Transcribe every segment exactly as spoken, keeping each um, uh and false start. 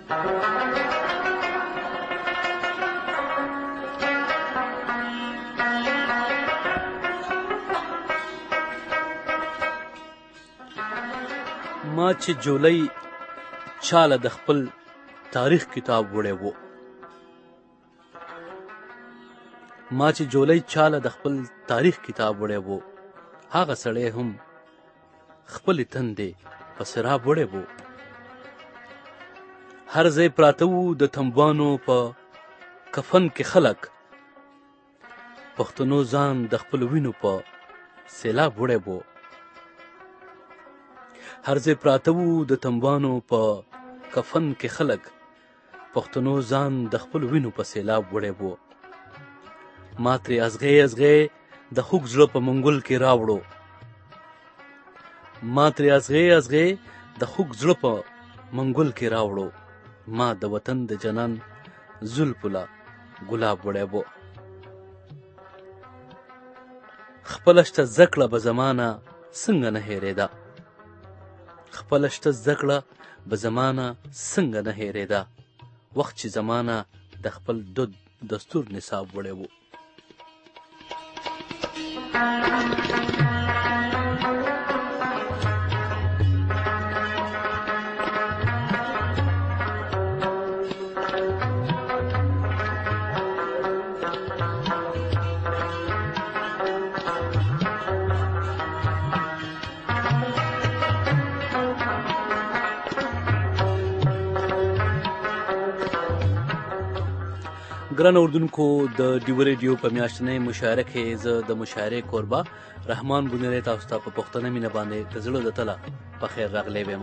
ما چې جولۍ چاله د خپل تاریخ کتاب وړی و ما چې جولۍ چاله د خپل تاریخ کتاب وړی و هغه سړی هم خپلې تندې په سراب وړی و. هر ځای پراته وو د تنبانو په کفن کې خلک، پښتنو ځان د خپل وینو په سیلاب وړی و. هر ځای پراته وو د تنبانو په کفن کې خلک، پښتنو ځان د خپل وینو په سیلاب وړی و. ما ترې ازغی ازغی د خوږ زړه په منګل کې راوړو ما ترې ازغی ازغی د خوږ زړه په منګل کې راوړو ما د وطن د جنان زلفو له ګلاب وړی و. خپله شته زده کړه به زمانه څنګه نه هېرېده خپله شته زده کړه به زمانه څنګه نه هېرېده وخت چې زمانه د خپل دود دستور نصاب وړی و. ګران اردوونکو، د ډیو ریډیو په میاشتنۍ مشاعره کې زه د مشاعرې کوربه رحمان بونیری تاسو ته په پښتنه مینه باندې د زړه د تله په خیر راغلی ویم.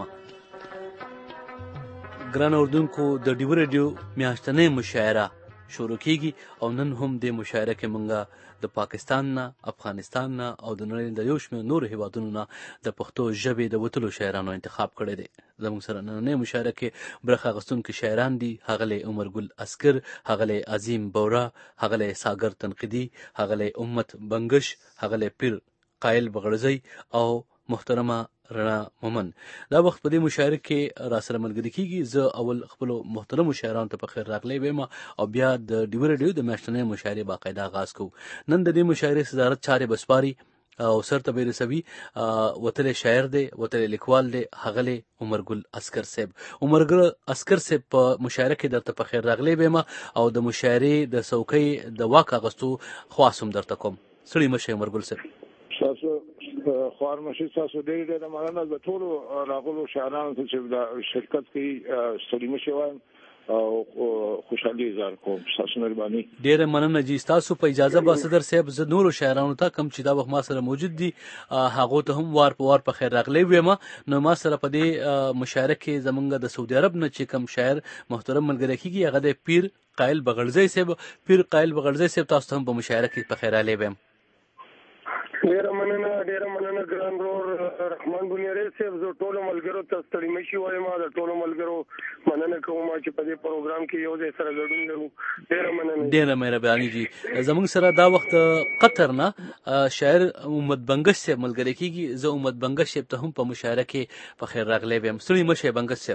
ګران اردوونکو، د ډیو ریډیو میاشتنۍ مشاعره شروع کیږي او نن هم د مشاعره کې مونږه د پاکستان نه، افغانستان نه او د نړۍ د یو شمېر نورو هیوادونو نه د پښتو ژبې د وتلو شاعرانو انتخاب کړی دی. زموږ سره نننۍ مشاعره کې برخه اخیستونکي شاعران دي: ښاغلی عمرګل اسکر، ښاغلی عظیم بورا، ښاغلی ساګر تنقیدي، ښاغلی امت بنګش، ښاغلی پیر قایل بغړزی او محترمه رڼا مومن. دا وخت په دې مشاعره کې را سره ملګري کیږي. زه اول خپلو محترمو شاعرانو ته په خیر راغلی ویم او بیا د ډیو ریډیو د میاشتنۍ مشاعرې باقاعده آغاز کوو. نن د دې مشاعرې صدارت چارې به سپاري او سرته به یې رسوي وتلی شاعر دی، وتلی لیکوال دی، ښاغلی عمرګل اسکر صاحب. عمرګل اسکر صاحب په مشاعره کې درته په خیر راغلی ویم او د مشاعرې د څوکۍ د واک اخیستو خواست هم درته کوم. ستړي مه شئ عمرګل صاحب. تاسو خوار مشي، تاسو ډېرې ډېرې مننه د ټولو راغلو شاعرانو ته چې د شرکت کوي. ستړي مه شئ وایم او خوشحالي اظهار کوم. ستاسو مهرباني. ډېره مننه جي. ستاسو په اجازه به صدر صاحب زه نورو شاعرانو ته کوم چې دا وخت ما سره موجود دي هغو ته هم وار په وار په خیر راغلی ویم. نو ما سره په دې مشاعره کې زمونږ د سعودي عرب نه چې کوم شاعر محترم ملګری کېږي هغه د پیر قایل بغړزی صاحب. پیر قایل بغړزی صاحب تاسو ته هم په مشاعره کې په خیر راغلی ویم. ډیره مننه ډیره مننه ګران ورور رحمان بونیری صاحب. زه ټولو ملګرو ته ستړي مه شئ وایم. د ټولو ملګرو مننه کوم چې په دې پروګرام کې یو ځای سره ګډون لرو. ډیره مننه. ډیره مهرباني جي. زموږ سره دا وخت قطر نه شاعر امت بنګش صاحب ملګری کېږي. زه امت بنګش صاحب ته هم په مشاعره کې په خیر راغلی ویم. ستړي مه شئ بنګش صاحب.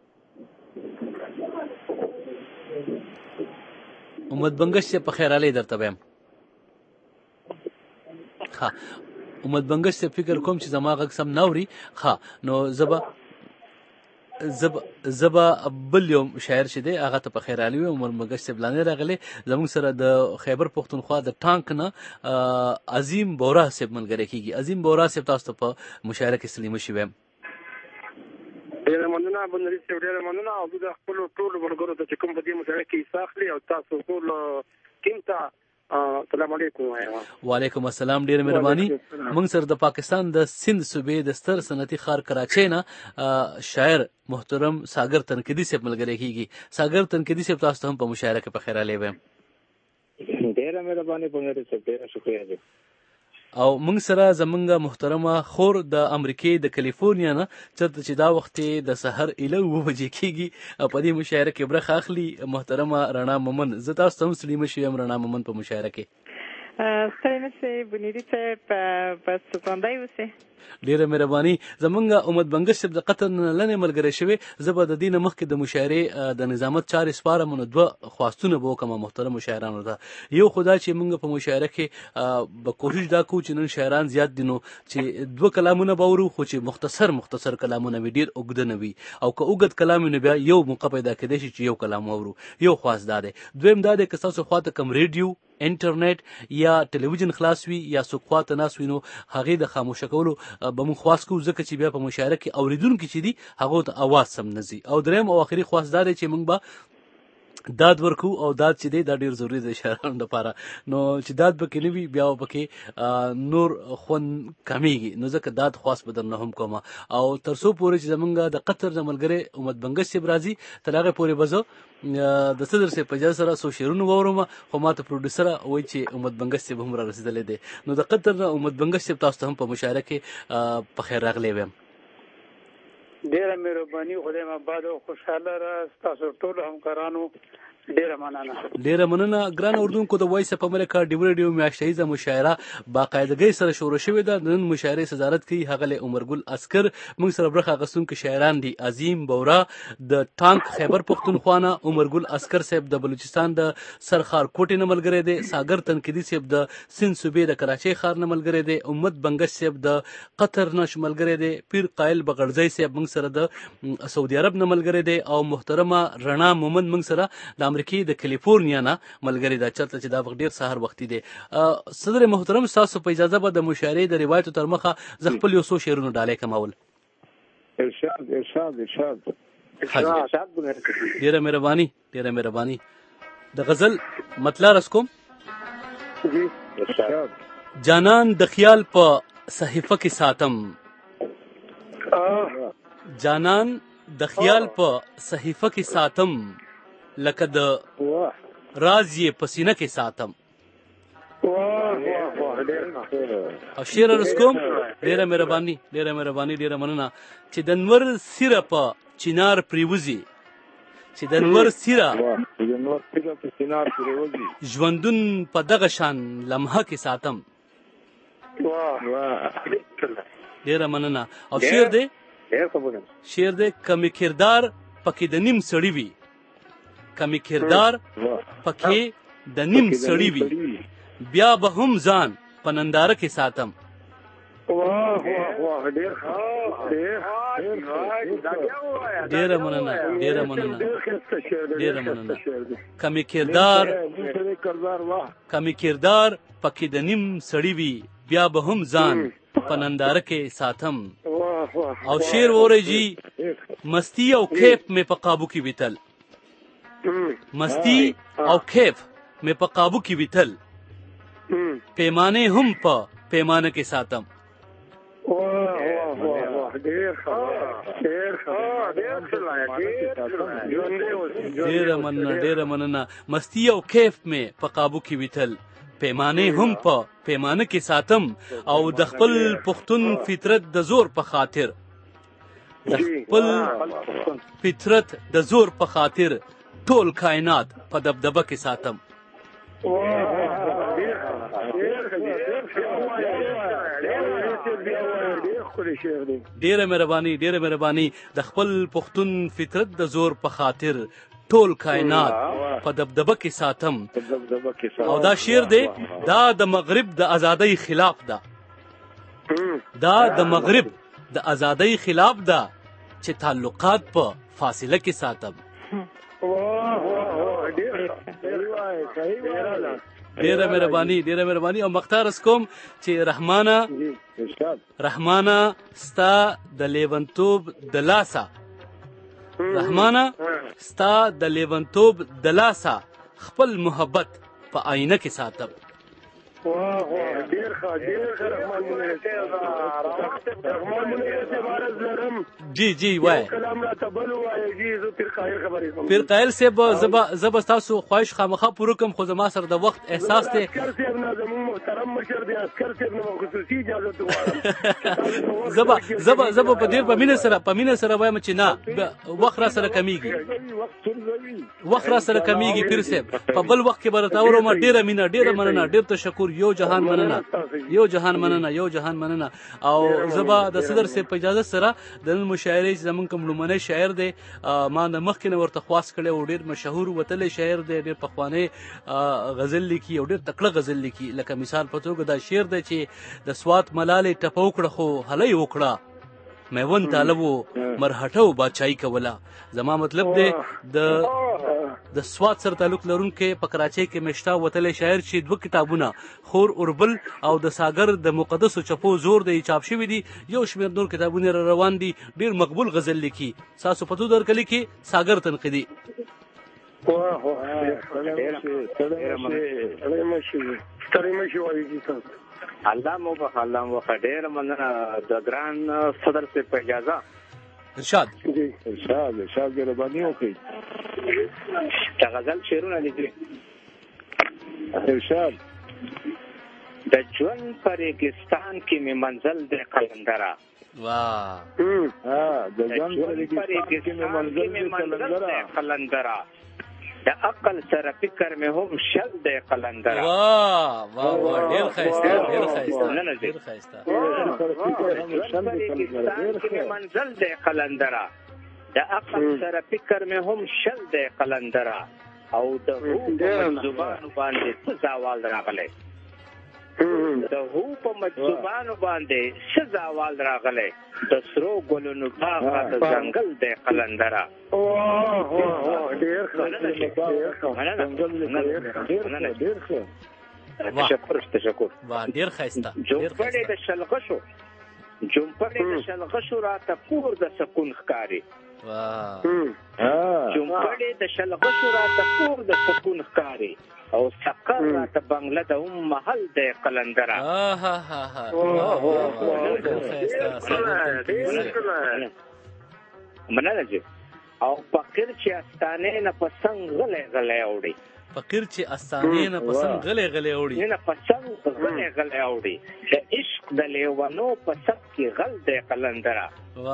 امت بنګش صاحب په خیر راغلی درته ویم. ها امت بنګش صاحب فکر کوم چې زما غږ سم نه اوري. ها نو زه به زه به بل یو شاعر چې دی هغه ته په خیر راغلی ویم. عمر بنګش صاحب لاندې راغلی. زموږ سره د خیبر پښتونخوا د ټانک نه عظیم بورا صاحب ملګری کېږي. عظیم بورا صاحب تاسو ته په مشاعره کې ستړي مه شئ ویم. ډیره مننه بونیری صاحب، ډیره مننه. او د خپلو ټولو ملګرو ته چې کوم په دې مشاعره کې حصه اخلي او تاسو ټول ټیم ته السلام علیکم. وعلیکم السلام. ډیره مهرباني. موږ سره د پاکستان د سند صوبې د ستر صنعتي ښار کراچۍ نه شاعر محترم ساګر تنقیدي صاحب ملګری کېږي. ساګر تنقیدي صاحب تاسو ته هم په مشاعره کې په خیر راغلی ویم. ډیره مهرباني بونیری صاحب، ډیره شکریه دی. او موږ سره زمونږ محترمه خور د امریکې د کلیفورنیا نه چېرته چې دا وخت د سحر ایله اوه بجې کېږي په دې مشاعره کې برخه اخلي محترمه رڼا مومن. زه تاسو ته هم ستړي مه شئ یم رڼا مومن په مشاعره کې. ستړي مه شئ بونیری صاحب، په سوکاندی اوسئ. ډیره مهرباني. زمونږ امید بنګش صاحب د قطر نه لنې ملګری شوی، زه به د دې نه مخکې د مشاعرې د نظامت چارې سپارم، نو دوه خواستونه به وکړم محترم مشاعرانو ته. یو خدا چې موږ په مشاعره کې به کوشش دا کوو چې نن شاعران زیات دي، نو چې دوه کلامونه به ورو، خو چې مختصر مختصر کلامونه وي، ډېر اوږده نه وي، او که اوږد کلام وي نو بیا یو موقع پیدا کېدای شي چې یو کلام واورو. یو خواست دا دی. دویم دا دی که ستاسو خواته کم ریډیو، انټرنیټ یا ټلویزیون خلاص وي یا څوک خواته ناست وي، نو هغې د خاموشه کولو به موږ خواست کوو، ځکه چې بیا په مشاعره کې اورېدونکي چې دي هغو ته اواز سم نه ځي. او دریم او آخري خواست دا دی چې موږ به داد ورکو، او داد چې دی دا ډېر ضروري دی شاعرانو لپاره، نو چې داد پکې نه وي بیا پکې نور خوند کمیږي، نو ځکه داد خواست به درنه هم کومه. او تر څو پورې چې زمونږ د قطر د ملګری امید بنګش صاحب راځي، تر هغې پورې به زه د صدر صاحب په اجازه سره څو شعرونه واورم، خو ما ته پروډیوسره وایي چې امید بنګش صاحب هم را رسېدلی دی، نو د قطر نه امید بنګش صاحب تاسو ته هم په مشاعره کې په خیر راغلی ویم. ډیره مهرباني، خدای مو آباد او خوشحاله راست. تاسو ټولو همکارانو ډیره مننه. ډیره مننه ګران اردوونکو. د وایس اپ امریکا ډیو ریډیو میاشتهیزه مشاعره باقاعدګۍ سره شروع شوې ده. نن مشاعرې صدارت کوي ښاغلی عمرګل عسکر. موږ سره برخه اخیستونکي شاعران دي عظیم بورا د ټانک خیبر پښتونخوا نه، عمرګل عسکر صاحب د بلوچستان د سرخار کوټې نه ملګری دی، ساګر تنقیدي صاحب د سند صوبې د کراچۍ ښار نه ملګری دی، امید بنګش صاحب د قطر نه ملګری دی، پیر قایل بغړځی صاحب موږ سره د سعودي عرب نه ملګری دی، او محترمه رڼا مومند موږ سره د امریکې د کالیفورنیا نه ملګری ده، چېرته چې دا وخت ډېر سهار وختي دی. صدر محترم ستاسو په اجازه به د مشاعرې د روایتو تر مخه زه خپل یو څو شعرونه ډالۍ کمول. ارشاد ارشاد ارشاد ډېره مهرباني ډېره مهرباني. د غزل مطلع رس کوم. جانان د خیال په صحیفه کې ساتم، جانان د خیال په صحیفه کې ساتم، لکه د راز یې په سینه کې ساتم. او شعر رس کوم. ډېره مهرباني ډېره مهرباني ډېره مننه. چې د نور سیره په چنار پریوزي، چې د نور سیره ژوندون په دغه شان لمحه کې ساتم. ډېره مننه. او شعر دی شعر دی کمی کردار پکې د نیم سړي وي، کمی کردار پکې د نیم سړي وي، بیا به هم ځان په ننداره کې ساتم. ډېره مننه ډېره مننه ډېره مننه. کمی کردار کمی کردار پکې د نیم سړي وي، بیا به هم ځان په ننداره کې ساتم. او شعر وورئ جی. مستی او کیف مې په قابو کې ویتل، مستی او کیف مې په قابو کې ویتل، پیمانه هم په پیمانه کې ساتم. ډېره مننه ډېره مننه. مستی او کیف مې په قابو کې ویتل، پیمانه هم په پیمانه کې ساتم. او د خپل پښتون فطرت د زور په خاطر، د خپل فطرت د زور په خاطر، ټول کائنات په دبدبه کې ساتم. ډېره مهرباني ډېره مهرباني. د خپل پښتون فطرت د زور په خاطر، ټول کائنات په دبدبه کې ساتم. او دا شعر دی، دا د مغرب د ازادۍ خلاف ده، دا د مغرب د ازادۍ خلاف ده، چې تعلقات په فاصله کې ساتم. ډېره مهرباني ډېره مهرباني. او مختار اس کوم چې رحمانه رحمانه ستا د لیونتوب د لاسه، رحمانه ستا د لیونتوب د لاسه، خپل محبت په آینه کې ساتم. جی جی وای پیر قایل صاحب، زب تاسو خواهش خامخا پوره کوم، خو زما سره د وخت احساس دی. زبا زبا زبا په ډیر په مینه سره په مینه سره وایم چې نه وخت را سره کمیږي، وخت را سره کمیږي. پیر صاحب په بل وخت کې برتاورو ما ډیره مینه ډیره مننه ډیر تشکر. شکور یو جهان مننه یو جهان مننه یو جهان مننه او زبا د صدر سے په اجازه سره د نن مشاعرې زمون کوم لومړنی شاعر دی ما د مخکې نه ورته خواست کړی او ډېر مشهور وتلی شاعر دی ډېر پخوانی غزل لیکي او ډېر تکړه غزل لیکي لکه مثال په توګه دا شعر دی چې د سوات ملالې ټپه وکړه خو هلی وکړه میون طالبو مرهټو بادشاہي کوله زما مطلب دی د د سوات سره تعلق لرونکي په کراچۍ کې مشتا وتلی شاعر چې دوه کتابونه خور اوربل او د ساګر د مقدسو چپو زور دی چاپ شوي دي یو شمېر نور کتابونه را روان دي ډېر مقبول غزل لیکي ساسو پتو درکلي کې ساګر تنقیدي الله مو په الله مو ډېر مننه د ګران صدر سے په اجازه ارشاد جی ارشاد ارشاد مهرباني وکړئ دا غزل شعرونه لیکي ارشاد د ژوند په ریګستان کې مې منزل د قلندره واه ها د ژوند په ریګستان کې مې منزل د قلندره د عقل سره فکر مې هم شل د قلندره واه واه واه ډېر ښایسته ډېر ښایسته ډېر ښایسته منزل د قلندره د عقل سره فکر مې هم شل د قلندره او د هو په زبانو باندې څه زوال راغلی د هو په مجذوبانو باندې څه زوال راغلی د سرو ګلونو باغ د ځنګل د قلندره تشکر تشکر ډېر ښایسته جومپړې د شلغشو جومپړې د شلغشو راته کور د سکون ښکاري جومپړې د شلغشو راته کور د سکون ښکاري او سقر راته بنگله د هم محل د قلندره مننه جی او فقیر چې استانې نه پسنګ غلی غلی اوړي فقیر چې استانې نه پسنګ غلی غلی اوړي نه پسنګ غلی غلی اوړي د عشق د لیوانو په سب کې غل د قلندره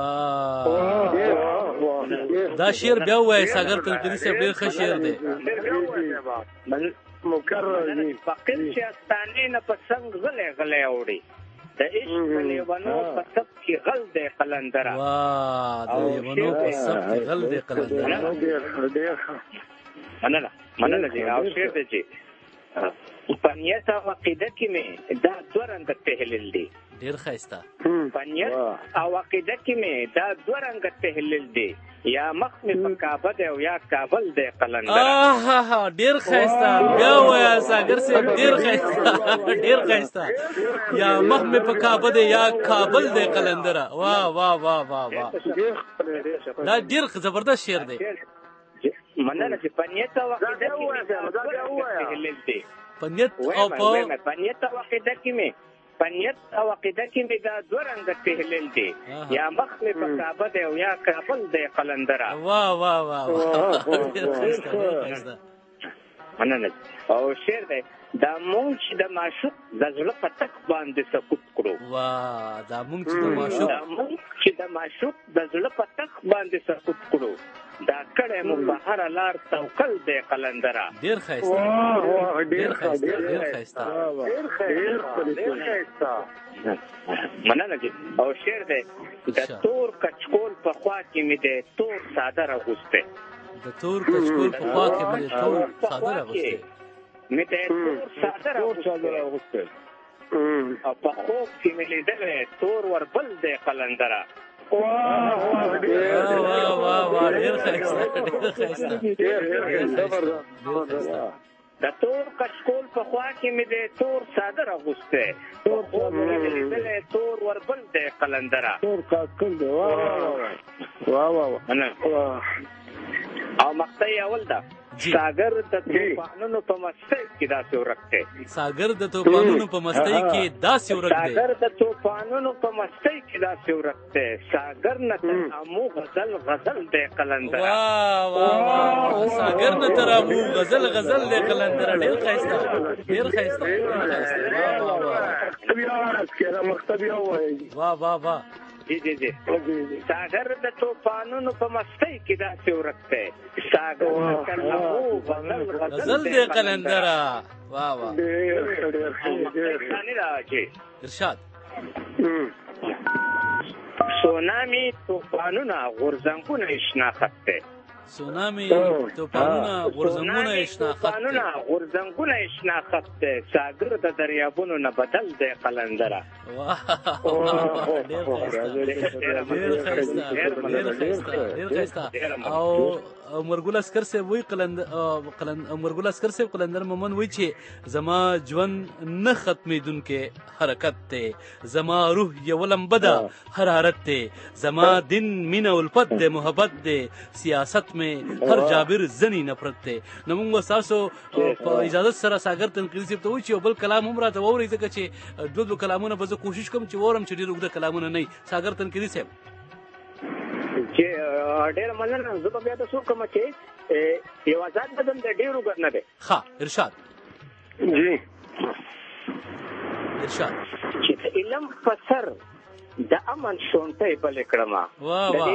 دا شعر بیا ووایي ساګر تنقیدي صاحب ډېر ښه شعر دی مکرر فقیر چې استانې نه پسنګ غلی غلی اوړي د عشق د لیوانو په سب کې غل د قلندره واه د لیوانو په سب کې غل د قلندره مننه مننه جی او شعر دی چې په نیت او عقیده کې مې دا دوه رنګه تحلیل دی ډېر ښایسته په نیت او عقیده کې مې دا دوه رنګه تحلیل دی یا مخ مې په کعبه دی او یا کابل دی قلندره ډېر ښایسته بیا وایه ساګر صاحب ډېر ښایسته ډېر ښایسته یا مخ مې په کعبه دی یا کابل دی قلندره واه واه واه واه واه دا ډېر زبردست شعر دی مننه چې په نیت او عقیده کې مې دا دوه رنګه تحلیل دی په نیت او په په نیت او عقیده کې مې په نیت او عقیده کې مې دا دوه رنګه تحلیل دی یا مخ مې په کعبه دی او یا کابل دی قلندره واه واه واه مننه او شعر دی دا مونږ چې د معشوق د زړه په تک باندې سکوت کړو واه دا مونږ چې د معشوق دا مونږ چې د معشوق د زړه په تک باندې سکوت کړو دا کړه مو په هر لار توکل دی قلندره ډېر ښایسته ډېر ښایسته ډېر ښایسته ډېر ښایسته مننه جی او شعر دی د تور کچکول په خوا کې مې دی تور څادر اغوستی د تور کچکول په خوا کې مې دی تور څادر اغوستی مې دی تور څادر اغوستی او په خوب کې مې لیدلی تور وربل دی قلندره واه واه واه واه ډېر ښایسته ډېر ښایسته د تور کچکول په خوا کې مې دی تور څادر اغوستی تور څادر مې لیدلی تور وربل دی قلندره تور کاکل دی واه واه واه او مقطع اول ده ساګر د طوفانونو په مستۍ کې داسې ورک دی ساګر د طوفانونو په مستۍ کې داسې ورک دی ساګر د طوفانونو په مستۍ کې داسې ورک دی ساګر نه تر امو غزل غزل دی قلندره واه واه واه ساګر نه تر امو غزل غزل دی قلندره ډېر ښایسته ډېر ښایسته واه واه واه جی جی جی ساګر د طوفانونو په مستۍ کې داسې ورک دی ساګر نه تر امو غزل غزل دی قلندره واه واه ډېر ښه ډېر ښه ډېر ښه ارشاد سونامي طوفانونه غورځنګونه شناخت دی سونامي طوفانونه غورځنګونه شناخت دی طوفانونه غورځنګونه شناخت دی ساګر د دریابونو نه بدل دی قلندره واه ډېر ښایسته ډېر ښایسته ډېر ښایسته او عمرګل اسکر صاحب وایي قلند عمرګل اسکر صاحب قلندر مومن وایي چې زما ژوند نه ختمېدونکی حرکت دی زما روح یوه لمبه ده حرارت دی زما دین مینه الفت دی محبت دی سیاست مې هر جابر زنی نفرت دی نو موږ ستاسو په اجازت سره ساګر تنقیدي صاحب ته وایو چې یو بل کلام هم راته واورئ ځکه چې دوه دوه کلامونه به زه کوشش کوم چې واورم چې ډېر اوږده کلامونه نه وي ساګر تنقیدي صاحب چې ډېر مننه زه به بیا تاسو کوم چې یو آزاد بدن د ډېرو ګر نه دی ښه ارشاد جی ارشاد چې د علم په سر د امن شونټۍ بلې کړمه واه واه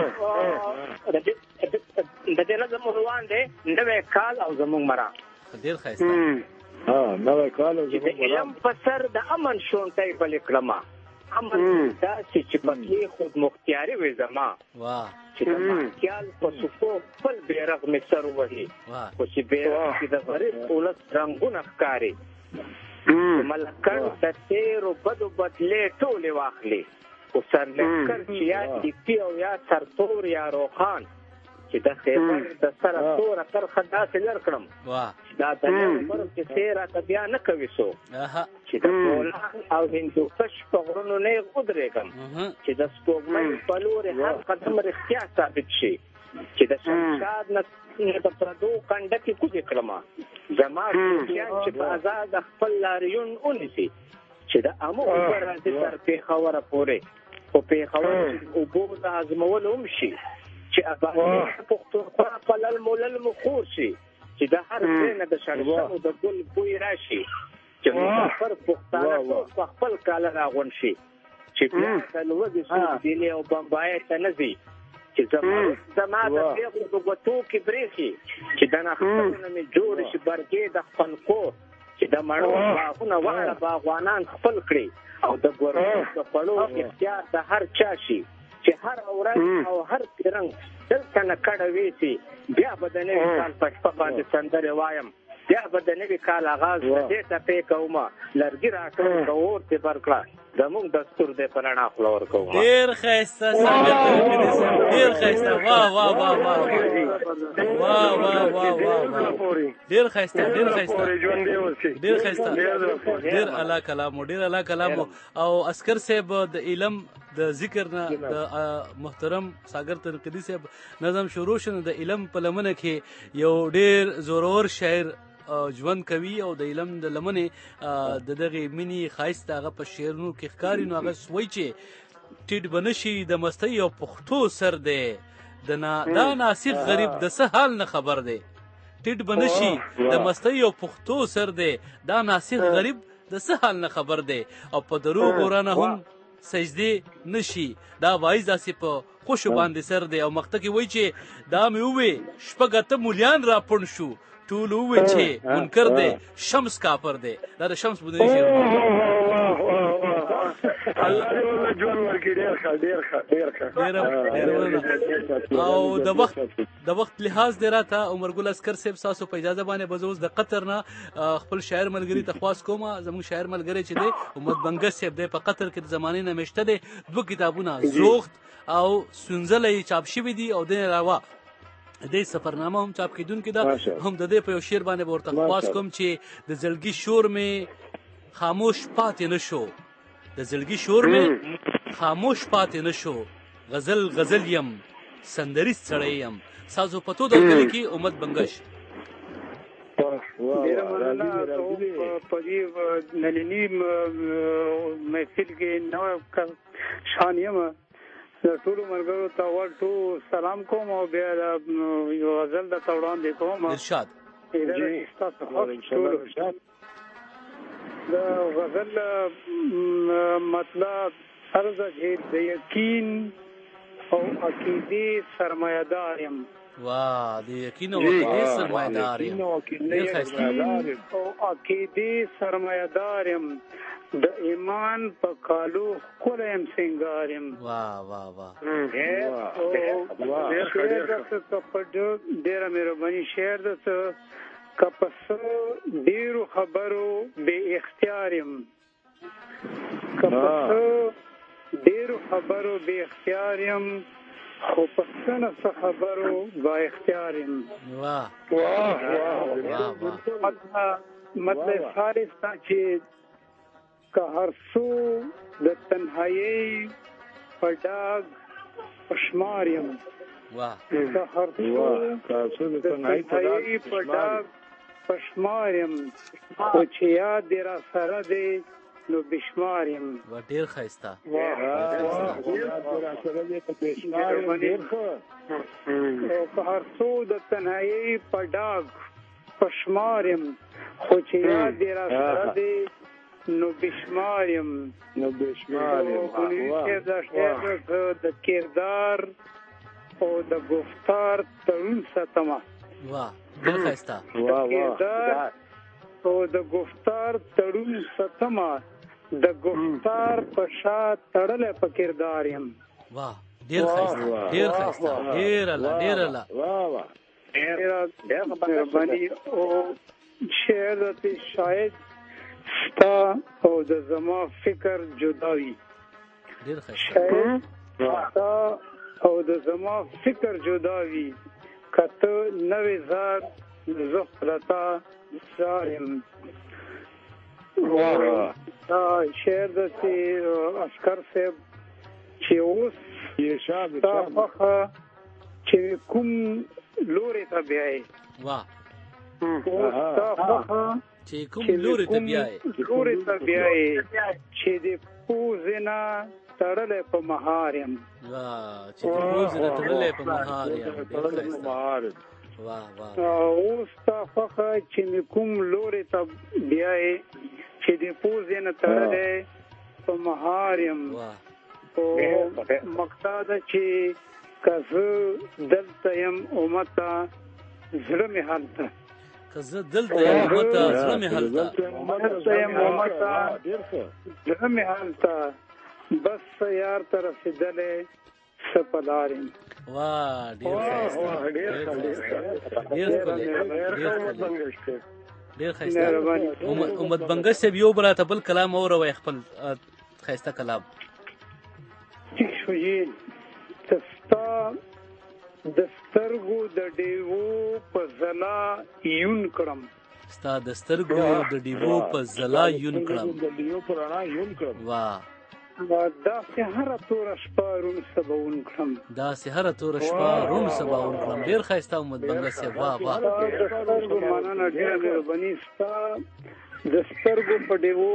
د دې نظم روان دی نوی کال او زموږ مرام ډېر ښایسته نوی کال او زموږ مرام د علم په سر د امن شونټۍ بلې کړمه امن داسې چې پکې خود مختیاري وي زما چې د خیال په سکو خپل بیرغ مې سر وهي خو چې بیرغ کې د غریب ولس رنګونه ښکاري ملکړ د تیرو بدو بدلې ټولې واخلي خو سرلښکر چې یا ډیپي او یا سرتور یا روخان چې د خیبر د سره توره کرښه داسې لر کړم دا د برف چې سیر راته بیا نه کوي څوک چې د بولان او هندوکش په غرونو نه یې ودرېږم چې د سپوږمۍ په لورې هر قدم رښتیا ثابت شي چې د شمشاد نه د پردو کنډکې کوزې کړمه زما شوقیان چې په آزاد خپل لاریون ونیسي چې د امو اوبه راځي تر پېښوره پورې خو پېښور اوبو د ازمولو هم شي چې اباهي پښتونخوا په للمو للمو خور شي چې د هر ځای نه د شړشمو د ګل بوی راشي چې مسافر پښتانه ټول په خپل کاله راغونډ شي چې بیا د لوږې څوک ډیلې او بمبایي ته نه ځي چې زما د پېغلو په ګوتو کې برېښي چې د نښترو نه مې جوړې شي برګې د خپل کور چې د مڼو باغونه واړه باغوانان خپل کړي او د ګورمنټ د خوړو اختیار د هر چا شي چې هر ورځ او هر رنګ دلته نه کډه ویسي بیا به د نوي کال په شپه باندې سندرې وایم بیا به د نوي کال آغاز دې ته پې کومه لرګي راکړم که اور دې برکړه زموږ دستور دې په رڼا خوله ورکوم ډېر ښایسته ساګر تنقیدي صاحب ډېر ښایسته واه واه واه واه واه واه واه واه ډېر ښایسته ډېر ښایسته ډېر ښایسته ډېر اعلی کلام ډېر اعلی کلام او عسکر صاحب د علم د ذکر نه د محترم ساګر تنقیدي صاحب نظم شروع شنه د علم په لمنه کې یو ډېر زورور شاعر ژوند کوي او د علم د لمنې د دغې مینې ښایست هغه په شعرونو کې ښکاري نو هغه وایي چې ټیټ به نه شي د مستۍ او پښتو سر دی دا ناسخ غریب د څه حال نه خبر دی ټیټ به نه شي د مستۍ او پښتو سر دی دا ناسخ غریب د څه حال نه خبر دی او په دروغ ورانه هم سجدې نشي دا وایي داسې په خوشو باندې سر دی او مخته کې وایي چې دا مې ووې شپږ اته مولیان راپڼ شو ټول ووې چې منکر دی شمس کافر دی دا د شمس بودني شعر او د وخت د وخت لحاظ دی راته عمرګل اسکر صاحب تاسو په اجازه باندې به زه اوس د قطر نه خپل شاعر ملګري ته خواست کوم زموږ شاعر ملګری چې دی امت بنګس صاحب دی په قطر کې د زمانې نه میشته دی دوه کتابونه زوخت او سنځله چاپ شوي دي او د علاوه د سفرنامه هم چاپ کیدونکې ده هم د دې په یو شعر باندې به ورته خواست کوم چې د زړګي شور مې خاموش پاتې نه شو د زړګي شور مې خاموش پاتې نه شو غزل غزل یم سندریز سړی یم سازو پتو د کلی کې امت بنګش ډېره مننه په دې ننني محفل کې نوی شان یم د ټولو ملګرو ته ورټو سلام کوم او بیا یو غزل درته وړاندې کوم ارشاد د غزل مطلب عرض چې د یقین او عقیدې سرمایه‌دار یم واه د یقین او عقیدې سرمایه‌دار یم ډېر ښایسته او عقیدې سرمایه‌دار یم د ایمان په کالو ښکلی یم سینګار یم واه واه واه ډېره مهرباني شعر ده څه که په څه ډېرو خبرو بې اختیار یم که په څه ډېرو خبرو بې اختیار یم خو په څه نه څه خبرو با اختیار یم واه واه مطلب ساری ستا چې که هر څو د تنهایۍ په ډاګ په شمار یم واه که هر څو د تنهایۍ په ډاګ په شمار یم خو چې یاد دې را سره دی نو بشمار یم و ډېر ښایسته او که هر څو د تنهایۍ په ډاګ په شمار یم خو چې یاد دې را سره دی نو بشمار یم نو بشمار یم د کردار او د گفتار تړون ساتمه واه ډېر ښایسته د کردار او د گفتار تړون ساتمه د گفتار په شا تړلی په کردار یم واه ډېر ښایسته ډېر ښایسته ډېر الله ډېر الله مهرباني او شعر د شاید ستا او د زما فکر جدا وي ډېر ښایسته شاید ستا او د زما فکر جدا وي که ته نوې زار زه پرتا زار یم دا شعر د عسکر صاحب چې اوس ستا خوښه چې کوم لوري ته بیایې واه اوس ستا خوښه چې کوم لوري ته بیایې لوري ته بیایې چې د پوزې نه تړلی په مهار یم واه چې د پوزې نه تړلی په مهار یم ډېر ښایسته واه واه اوس ستا خوښه چې مې کوم لوري ته بیایې چې د پوزې نه تړلی په مهار یم او مقصد چې که زه دلته یم امته زړه مې هلته که زه دلته یم امته زړه مې هلته دلته یم امته زړه مې هلته بس یار ته رسېدلی څه په لار یم واه ډېر ښایسته ډېر ښکلی ډېر ښایسته امت بنګش صاحب یو بل راته بل کلام واوروئ خپل ښایسته کلام شویل ته ستا د سترګو د ډیوو په ځلا یون کړم ستا د سترګو د ډیوو په ځلا یون کړم واه داسې هره توره شپه روڼ سباون کړم داسې هره توره شپه روڼ سباون کړم ډېر ښایسته امت بنګش صاحب واه واه د سترګو مننه ډېره مهرباني ستا د سترګو په ډیوو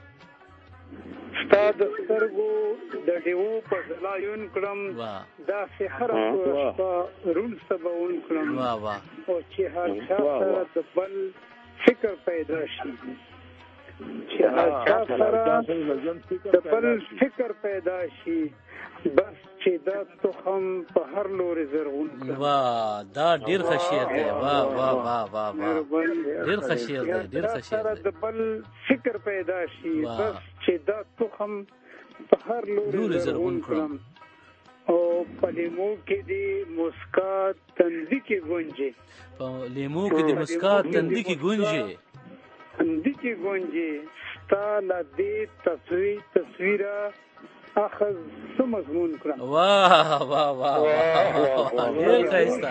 ستا د سترګو د ډیوو په ځلا یون کړم داسې هره توره شپه روڼ سباون کړم او چې هر چا سره د بل فکر پیدا شي چې هر چا سره د بل فکر پیدا شي بس چې دا تخم په هر لوري زرغون کړم واه دا ډېر ښه شعر دی واه واه واه واه ډېر ښه شعر دی ډېر ښه شعر دی د بل فکر پیدا شي بس چې دا تخم په هر لوري زرغون کړم او په لیمو کې دی مسکا تندي کې گونجي په لیمو کې دی مسکا تندي کې گونجي تندي کې گونجي ستا لا دې تصویر تصویره اخذ څه مضمون کړم واه واه واه ډېر ښایسته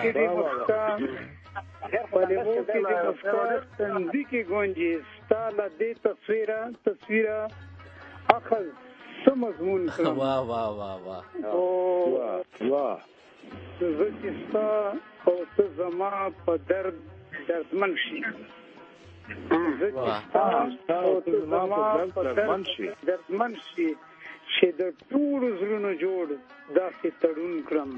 په لیمو کې دی مسکا تندي کې گونجي ستا لا دې تصویره تصویره اخذ څه مضمون کړم واه واه واه واه واه زه چې ستا او ته زما په درد دردمن شي زه چې ستا او ته زما په درد دردمن شي چې د ټولو زړونو جوړ داسې تړون کړم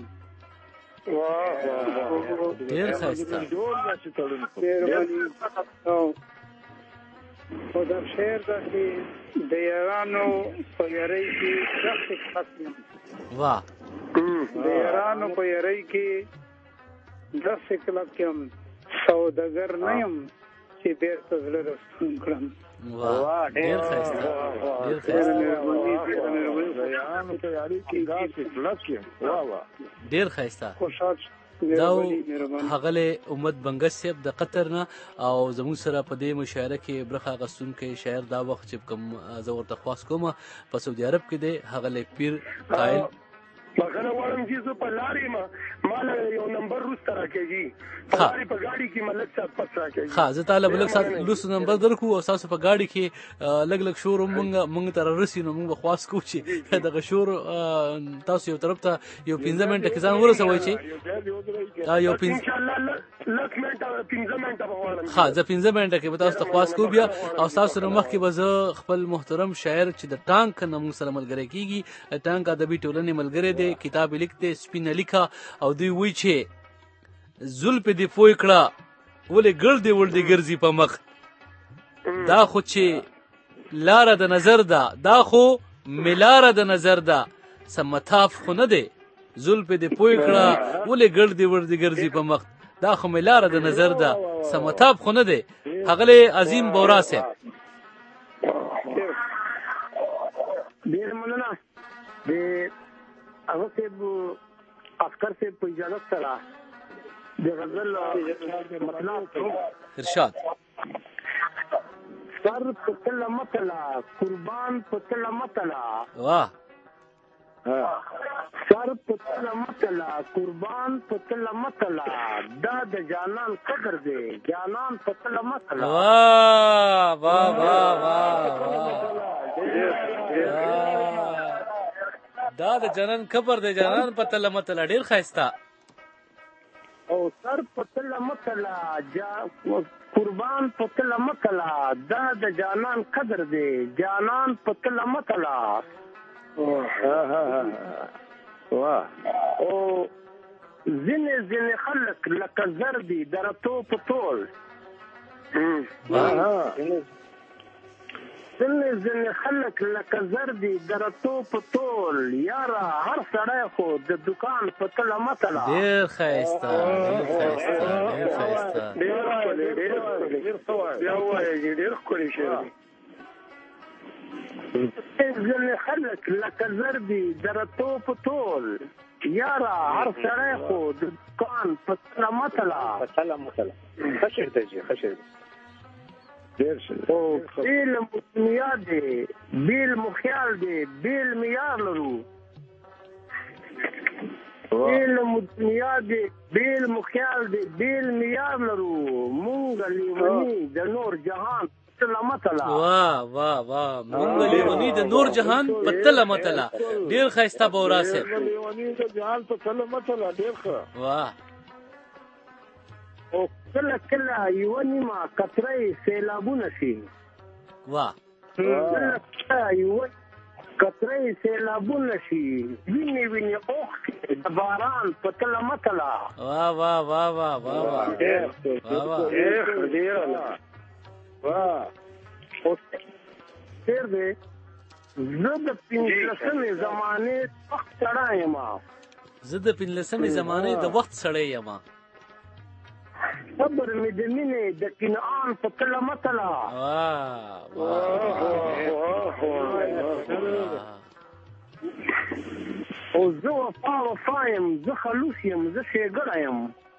ډېر ښایسته او دا شعر داسې د یارانو په یارۍ کې داسې خاص یم واه د یارانو په یارۍ کې داسې کلک یم سوداګر نه یم چې بیرته زړه رسون کړم. واه ډېر ښایسته ډېر ښایسته ډېر ښایسته. دا هغه امت بنګس صاحب د قطر نه او زموږ سره په دې مشاعره کې برخه اخیستونکی شاعر دا وخت چې کوم زه ورته خواست کوم په سعودي عرب کې دی هغه پیر قائل بخنه غواړم چې زه په لارې ما مال یو نمبر روسته راکېږي په لارې په ګاډي کې ملک سات پس راکېږي. ښه زه تعالی بلک سات لوس نمبر درکو او تاسو په ګاډي کې لګ لګ شور مونږ مونږ تر رسي نو مونږ خواست کو چې دغه شور تاسو یو طرف ته یو پنځه منټه کې ځان ورسوي چې یو پنځه ان شاء الله لک منټه پنځه منټه غواړم. ښه زه پنځه منټه کې به تاسو ته خواست کو بیا او تاسو نو مخ کې به زه خپل محترم شاعر چې د ټانک نه مونږ سره ملګری کیږي ټانک ادبي ټولنې ملګری دی کتاب لیکته سپینه لیکه او دوی وی چې زلف دی پوی کړه ولې ګرځي ولې ګرځي په مخ دا خو چې لاره د نظر ده دا خو ملاره د نظر ده سمتاف خو نه دی زلف دی پوی کړه ولې ګرځي ولې ګرځي په مخ دا خو ملاره د نظر ده سمتاف خو نه دی. هغه عظیم بورا صاحب ډیر مننه د هغه صاحب افکر صاحب په اجازه سره د غزل مطلب ارشاد سر پتل متلا قربان پتل متلا واه سر پتل متلا قربان پتل متلا دا د جانان قدر دی جانان پتل متلا واه واه واه واه دا د جنان کبر د جنان پتل متلا ډیر ښایسته او سر پتل متلا جا قربان پتل متلا دا د جانان قدر دی جانان پتل متلا واه او زنه زنه خلق لکه زردی درتو پتول زنه زنه خلق لکه زردی درتو پتول یارا هر سړی خو د دکان پتل متلا ډیر ښایسته ډیر ښایسته ډیر ښایسته ډیر ډیر ډیر بیا وایي ډیر ښکلی شی زنه خلق لکه زردی درتو پتول یارا هر سړی خو د دکان پتل متلا پتل متلا خشر ته جی خشر او بیل مطمیاد دی بیل مخیال دی بیل میار لرو بیل مطمیاد دی بیل مخیال دی بیل میار لرو مونږ لیونی د نور جهان پتل متلا واه واه واه مونږ لیونی د نور جهان پتل متلا ډیر ښایسته بورا صاحب لیونی د جهان پتل متلا ډیر ښه واه او کله کله یو نیمه قطرې سیلابونه شي واه کله کله یو قطرې سیلابونه شي ویني ویني اوخ د باران پتل متلا واه واه واه واه واه واه ډېر ډېر واه او تیر دې زه د پنځلسمې زمانې وخت سړی یم زه د پنځلسمې زمانې د وخت سړی یم صبر مې د مینې د کنعان په کله متلا او زه وفا وفا یم زه خلوص یم زه ښېګړه یم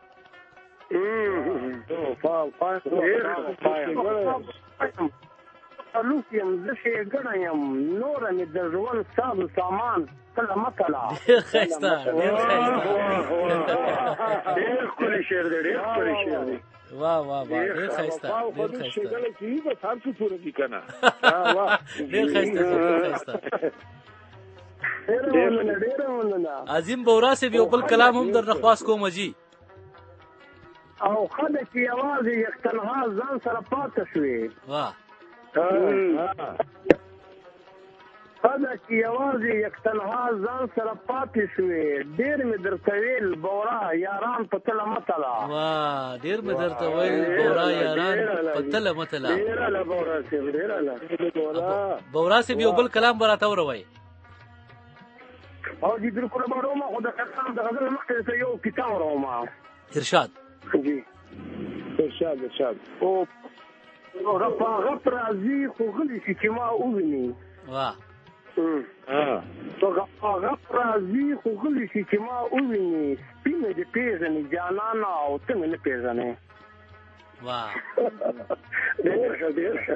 خلوص یم زه ښېګړه یم نوره مې د ژوند سازو سامان کله متلا ډېر ښایسته ډېر ښایسته ډېر ښکلی شعر دی ډېر ښکلی شعر دی واه واه واه ډېر ښایسته ډېر ښایسته ډېر ښایسته ډېر ښایسته عظیم بورا صاحب یو بل کلام هم در نخواست کوم جی او خدای چې یوازې یک تنها ځان سره پاتې شوې واه خدای چې یوازې یک تنها ځان سره پاتې شوې ډېر مې درته ویل بورا یاران په تله متله واه ډېر مې درته ویل بورا یاران په تله متله ډېره له بورا صاحب ډېره له بورا صاحب یو بل کلام به راته وروایي او دې در کوله به وروم خو د قسم د غزل مخکې ته یو کتاب وروم ارشاد جی ارشاد ارشاد او رفا غپ راځي خو غلی شي چې ما وویني واه رفا غپ راځي خو غلی شي چې ما وویني سپینه دې پیژنې جانانه او ته مې نه پیژنې واه ډېر ښه ډېر ښه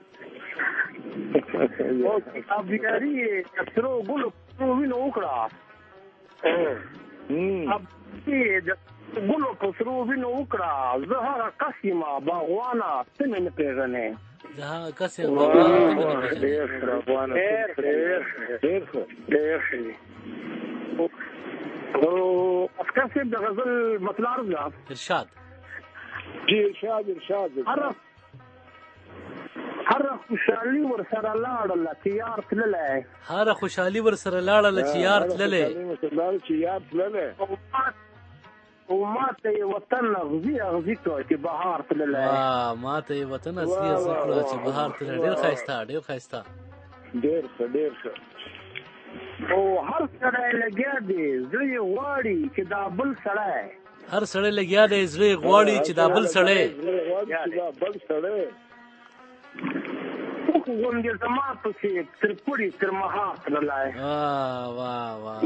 او ابياري ترو ګلو وینو وکړه اب دې ګلو په سرو وینو وکړه زه هغه قسمه باغوانه ته مې نه پیژنې زه هغه کس یم باغوانه ته مې نه پیژنې ډېر ډېر ډېر ډېر او افکار صاحب د غزل مطلب ده ارشاد جی ارشاد ارشاد هر هر خوشحالي ورسره لاړله چې یار تللی هر خوشحالي ورسره لاړله چې یار تللی چې یار تللی او ما ته یې وطن اغزي اغزي کړه چې بهار تللی واه ما ته یې وطن اغزي اغزي کړه چې بهار تللی ډېر ښایسته ډېر ښایسته ډېر ښه ډېر ښه او هر سړی لګیا دی زړه یې غواړي چې دا بل سړی هر سړی لګیا دی زړه یې غواړي چې دا بل سړی بل سړی غونډې زما پسې تر پوړي تر مهار تللی واه واه واه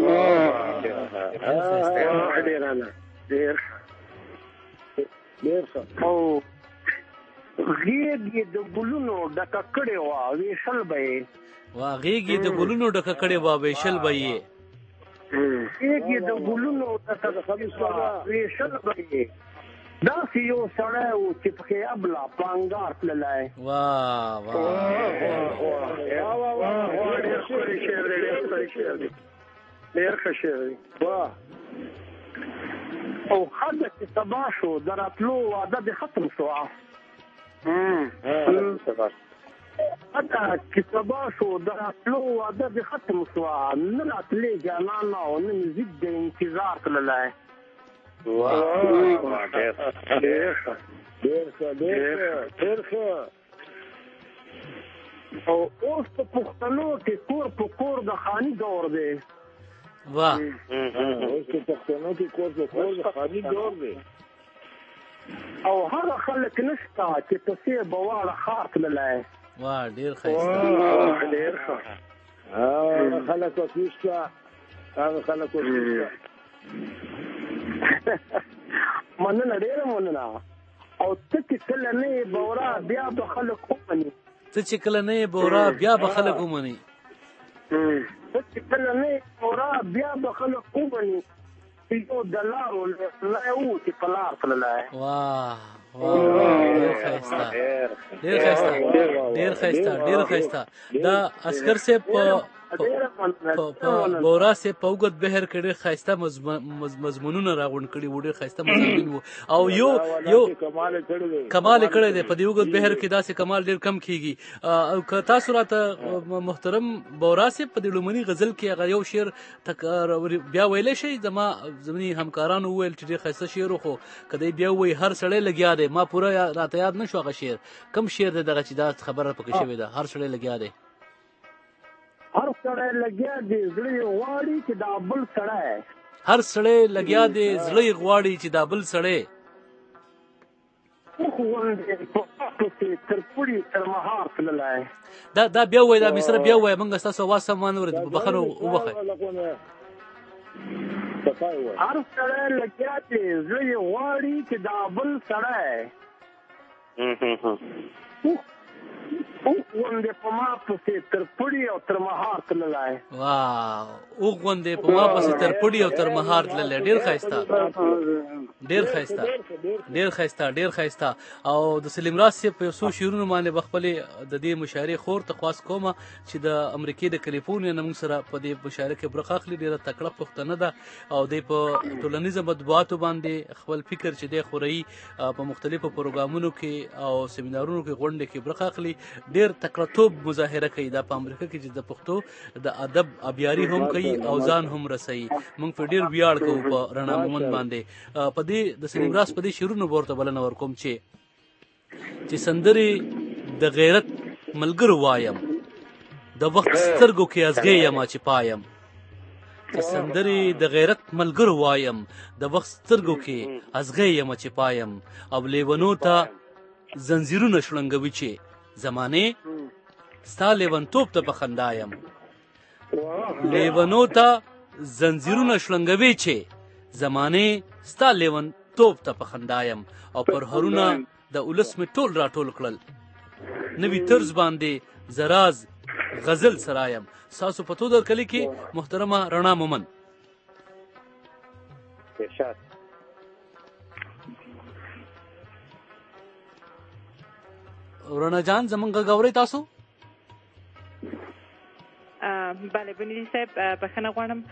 ډېر ډېر ډېر ښه او غېږ یې د ګلونو ډکه کړې وه ویشل به یې واه غېږ یې د ګلونو ډکه کړې وه ویشل به یې غېږ یې د ګلونو ډکه کړې وه ویشل به یې داسې یو سړی و چې پکې ابله په انګار تللی واه واه ډېر ښکلی شعر دی ډېر ښکلی شعر دی ډېر ښه شعر دی او خده چې سبا شو د راتلو وعده دې ختم شوه حتی چې سبا شو د راتلو وعده دې ختم شوه نه راتلې جانانه او نه مې ضد د انتظار تللی ډېر ښه ډېر ښه ډېر ښه او اوس په پښتنو کې کور په کور د خاني دور دی واه اوس په پښتنو کې کور په کور د خاني دور دی او هغه خلک نشته چې پسې به واړه ښار تللی واه ډېر ښایسته ډېر ښه هغه خلک اوس نشته هغه خلک اوس نشته مننه ډېره مننه او ته چې کله نه یې بورا بیا به خلک ومني ته چې کله نه یې بورا بیا به خلک ومني ته چې کله نه یې بورا بیا به خلک ومني چې یو د لارو لای و چې په لار تللی واه واه ډېر ښایسته ډېر ښایسته ډېر ښایسته ډېر ښایسته دا عسکر صاحب په بورا صاحب په اوږد بهر کې ډېر ښایسته مضمونونه راغونډ کړي وو ډېر ښایسته مضامین وو او یو یو کمال یې کړی دی په دې اوږد بهر کې داسې کمال ډېر کم کېږي او که تاسو راته محترم بورا صاحب په دې لومړني غزل کې هغه یو شعر بیا ویلی شئ زما زمونی همکارانو وویل چې ډېر ښایسته شعر و خو که دی بیا ووایي هر سړی لګیا دی ما پوره راته یاد نه شو هغه شعر کوم شعر دی دغه چې دا خبره پکې شوې ده هر سړی لګیا دی هر سړی لګیا دی زړه یې غواړي چې دا بل سړی هر سړی لګیا دی زړه یې غواړي چې دا بل سړی تر پوړي تر مهار تللی دا دا بیا ووایه دا مصره بیا ووایه موږ ستاسو اواز سم وانه ورېد بخښنه وبخئ هر سړی لګیا دی زړه یې غواړي چې دا بل سړی اوغ غوندې په ما پسې تر پوړي او تر مهار تللی واه اوغ غوندې په ما پسې تر پوړي او تر مهار تللی ډېر ښایسته ډېر ښایسته ډېر ښایسته ډېر ښایسته او د سلیم راز صاحب په یو څو شعرونو باندې به خپلې د دې مشاعرې خور ته خواست کومه چې د امریکې د کلیفورنیا نه موږ سره په دې مشاعره کې برخه اخلي ډېره تکړه پښتنه ده او دی په ټولنیزو مطبوعاتو باندې خپل فکر چې دی خوروي په مختلفو پروګرامونو کې او سیمینارونو کې غونډې کې برخه اخلي ډېر تکړهتوب مظاهره کوي دا په امریکا کې چې د پښتو د ادب ابیاري هم کوي او ځان هم رسوي موږ په ډېر ویاړ کوو په رڼا مومند باندې په دې د سلیم راز په دې شعرونو به ورته بلنه ورکوم چې چې سندرې د غیرت ملګرو وایم د وخت سترګو کې ازغې یم چې پایم چې سندرې د غیرت ملګرو وایم د وخت سترګو کې ازغی یم چې پایم او لیونو ته زنځیرونه شړنګوي چې زمانې ستا لیونتوب ته په خندا یم لیونو ته زنځیرونه شړنګوي چې زمانې ستا لیونتوب ته په خندا یم او پر هرونه د ولس مې ټول راټول کړل نوي طرز باندې زراز غزل سرایم ساسو پتو در کلی کې محترمه رڼا مومن ارشاد رڼا جان زمونږ غوړی تاسو بله بنیدی صاحب بخښنه غواړم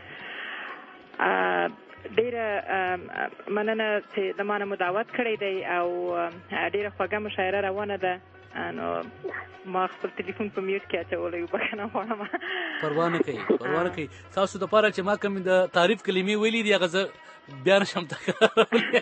ډېره مننه چې د مانه مو دعوت کړی دی او ډېره خوږه مشاعره روانه ده نو ما خپل ټلیفون په میوټ کې اچولی و بخښنه غواړم پروا نه کوي پروا نه کوي تاسو دپاره چې ما کومې د تعریف کلمې ویلي دي هغه زه بیا نشم تکرارولی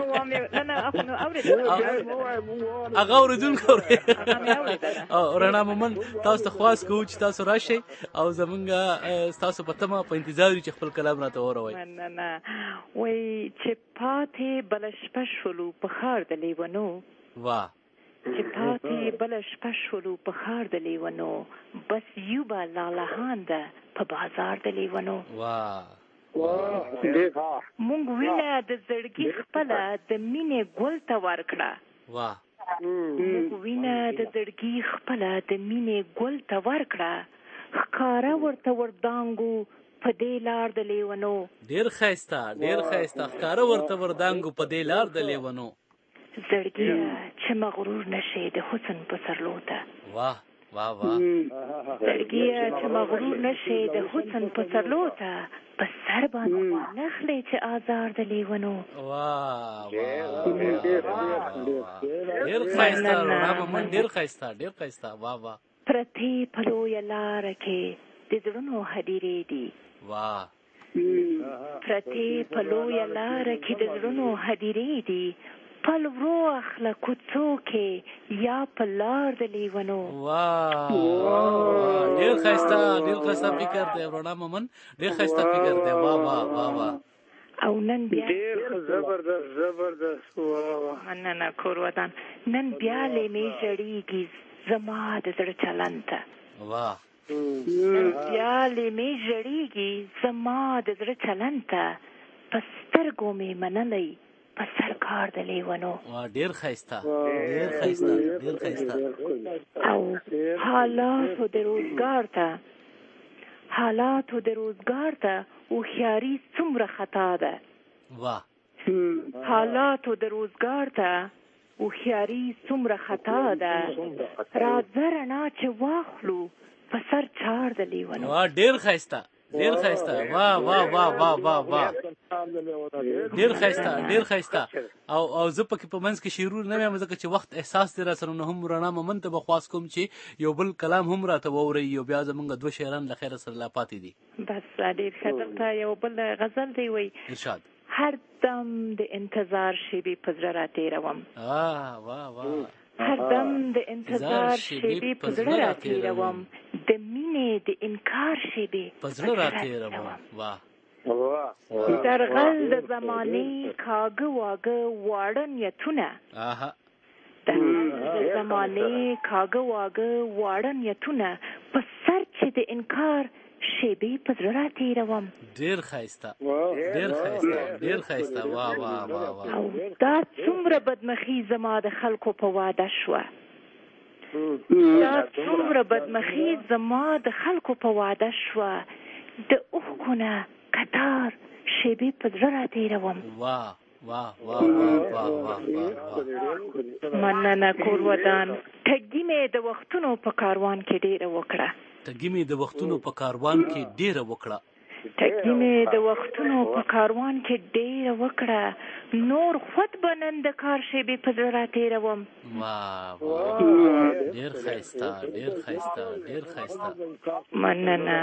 هغه اورېدونکو او رڼا مومن تاسو ته خواست کوو چې تاسو راشئ او زمونږ ستاسو په تمه په انتظار یو چې خپل کلام راته وروئ مننه وایي چې پاتې بله شپه شولو په ښار د لیونو واه چې پاتې بله شپه شولو په ښار د لیونو بس یو به لالهانده په بازار د لیونو مونږ وینه د زړګي خپله د مینې ګل ته ورکړه مونږ وینه د زړګي خپله د مینې ګل ته ورکړه ښکاره ورته وردانګو په دې لار د لیونو ډېر ښایسته ډېر ښایسته ښکاره ورته وردانګو په دې لار د لیونو زړګیه چې مغرور نشي د حسن په سرلو ته واه واه واه زړګیه چې مغرور نشي د حسن په سرلو ته په سر باندې نخلې چې آزار د لیونو واه ډېر ښایسته رڼا مومن ډېر ښایسته ډېر ښایسته واه واه پرتې په لویه لاره کې د زړونو هدیرې دي واه پرتې په لویه لاره کې د زړونو هدیرې دي پل ورو اخله کوڅو کې یا په لار د لیونو واه ډېر ښایسته ډېر ښایسته فکر دی رڼا مومن ډېر ښایسته فکر دی واه واه واه واه او نن بیا ډېر زبردست زبردست واه مننه کور ودان نن بیا لیمې ژړېږي زما د زړه چلن ته واه نن بیا لیمې ژړېږي زما د زړه چلن ته په سترګو مې منلی په سرکار د لیونو ډېر ښایسته ډېر ښایسته ډېر ښایسته او حالاتو د روزګار ته حالاتو د روزګار ته هوښیاري څومره خطا ده واه حالاتو د روزګار ته هوښیاري څومره خطا ده راځه رڼا چې واخلو په سر چار د لیونو ډېر ښایسته ډېر ښایسته واه واه واه واه واه واه ډېر ښایسته ډېر ښایسته او او زه پکې په منځ کې شعرونه نه وایم ځکه چې وخت احساس دی را سره نو هم رڼا مومن ته به خواست کوم چې یو بل کلام هم راته واورئ او بیا زمونږ دوه شعران له خیره سره لا پاتې دي بس ډېر ښه دلته یو بل غزل دی وایي ارشاد هر دم د انتظار شیبې په زړه راتېروم واه واه واه هر دم د انتظار شیبې په زړه راتېروم د مینې د انکار شیبې په زړه راتېروم واه درغل د زمانې کاږه واږه واړه نیتونه درغل د زمانې کاږه واږه واړه نیتونه په سر چې د انکار شیبې په زړه راتېروم ډېر ښایسته ډېر ښایسته ډېر ښایسته واه واه واه واه او دا څومره بدمخي زما د خلکو په واده شوه دا څومره بدمخي زما د خلکو په واده شوه د اوښکو نه کتار شیبې په زړه راتېروم واه واه واه واه واه مننه کور ودان ټګي مې د وختونو په کاروان کې ډېره وکړه ټګي مې د وختونو په کاروان کې ډېره وکړه ټګي مې د وختونو په کاروان کې ډېره وکړه نور خود به نن د کار شیبې په زړه راتېروم واه واه ډېر ښایسته ډېر ښایسته ډېر ښایسته مننه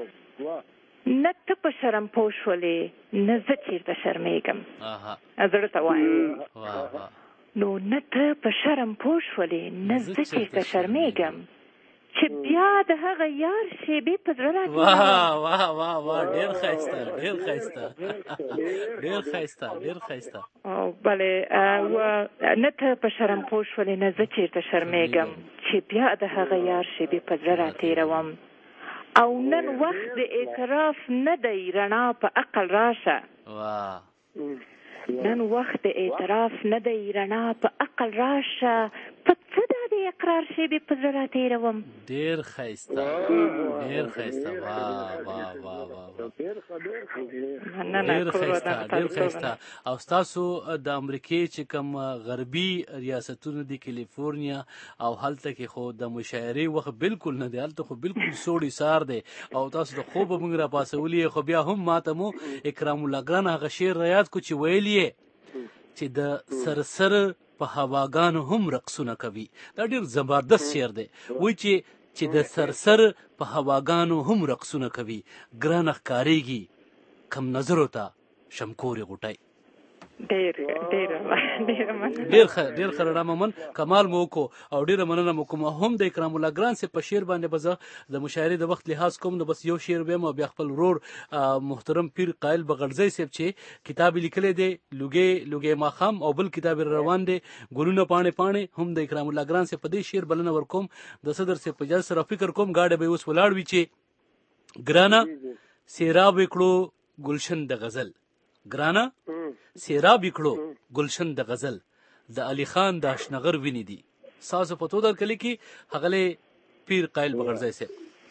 نه ته په شرم پوه شولې نه زه چېرته شرمېږم زړه ته وایم نو نه ته په شرم پوه شولې نه زه چېرته شرمېږم چې بیا د هغه یار شیبې په زړه راځي. واه واه واه واه ډېر ښایسته ډېر ښایسته ډېر ښایسته ډېر ښایسته. او بلې و نه ته په شرم پوه شولې نه زه چېرته شرمېږم چې بیا د هغه یار شیبې په زړه راتېروم. او نن وخت د اعتراف نه دی رڼا په عقل راشه. واه نن وخت د اعتراف نه دی رڼا په عقل راشه. په څه دا د اقرار شیبې په زړه راتېروم. ډېر ښایسته ډېر ښایسته. واه واه واه واه ډېر ښایسته ډېر ښایسته. او ستاسو د امریکې چې کوم غربي ریاستونه دي کیلیفورنیا او هلته کې خو د مشاعرې وخت بالکل نه دی، هلته خو بالکل سوړ ایسار دی او تاسو د خوبه موږ را پاسولي خو بیا هم ماته مو اکرام الله ګران هغه شعر را یاد کو چې ویل یې چې د سرسر په هواګانو هم رقصونه کوي. دا ډېر زبردست شعر دی. وایي چې چې د سرسر په هواګانو هم رقصونه کوي، ګرانه ښکارېږي کم نظرو ته شمکورې غوټۍ. ډېر ډېر ډېر مننه. ډېر ښه ډېر ښه رڼا ممن کمال مو وکړو او ډېره مننه مو کوم. هم د اکرام الله ګران صاحب په شعر باندې به زه د مشاعرې د وخت لحاظ کوم نو بس یو شعر ویم او بیا خپل ورور محترم پیر قایل بغړزی صاحب چې کتاب لیکلی دی لوګې لوګې ماښام او بل کتاب روان دی ګلونه پاڼې پاڼې، هم د اکرام الله ګران صاحب په دې شعر بلنه ورکوم. د صدر صاحب په اجازه سره فکر کوم ګاډی به اوس ولاړ وي چې ګرانه سیراب کړو ګلشن د غزل. ګرانه سیراب کړو ګلشن د غزل د علي خان د اشنغر ویني دي. ساسو په تو در کلی کې هغله پیر قایل بغړزی صاحب.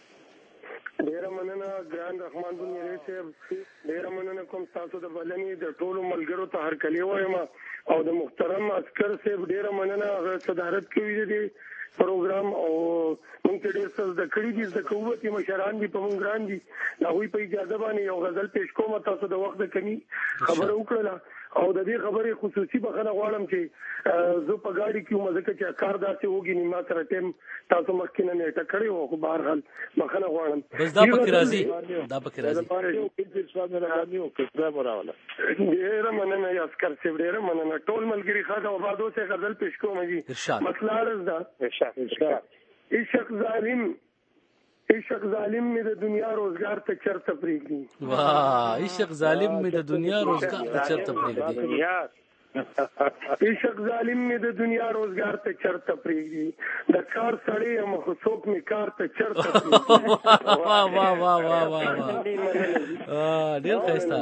ډیره مننه ګران رحمان بنیری صاحب، ډیره مننه کوم تاسو د بلنې د ټولو ملګرو ته هر کلی وایم او د محترم عسکر صاحب ډیره مننه هغه صدارت کوي دي پروګرام او مونږ ته ډېر څه زده کړي دي. زده کوونکي مشران دي په مونږ ګران دي. د هغوی په اجازه باندې یو غزل پیش کوم. تاسو د وخت د کمي خبره وکړله او د دې خبرې خصوصي بخښنه غواړم چې زه په ګاډي کې وم ځکه چې کار داسې وږي نیم ما سره ټایم تاسو مخکې نه نیټه کړې وه خو بهرحال بخښنه غواړم. بس دا پکې راځي دا پکې راځي. ډېره مننه عسکر صاحب، ډېره مننه. ټول ملګري ښه ده او بعد اوس یې غزل پیش کوم. جي مسله عرض ده. عشق ظالم عشق ظالم می د دنیا روزګار ته چرته پرېږدي. واه عشق ظالم می د دنیا روزګار ته چرته پرېږدي. عشق ظالم می د دنیا روزګار ته چرته پرېږدي. د کار سړی یم خو څوک می کار ته چرته پرېږدي. واه واه واه واه واه ډېر ښایسته.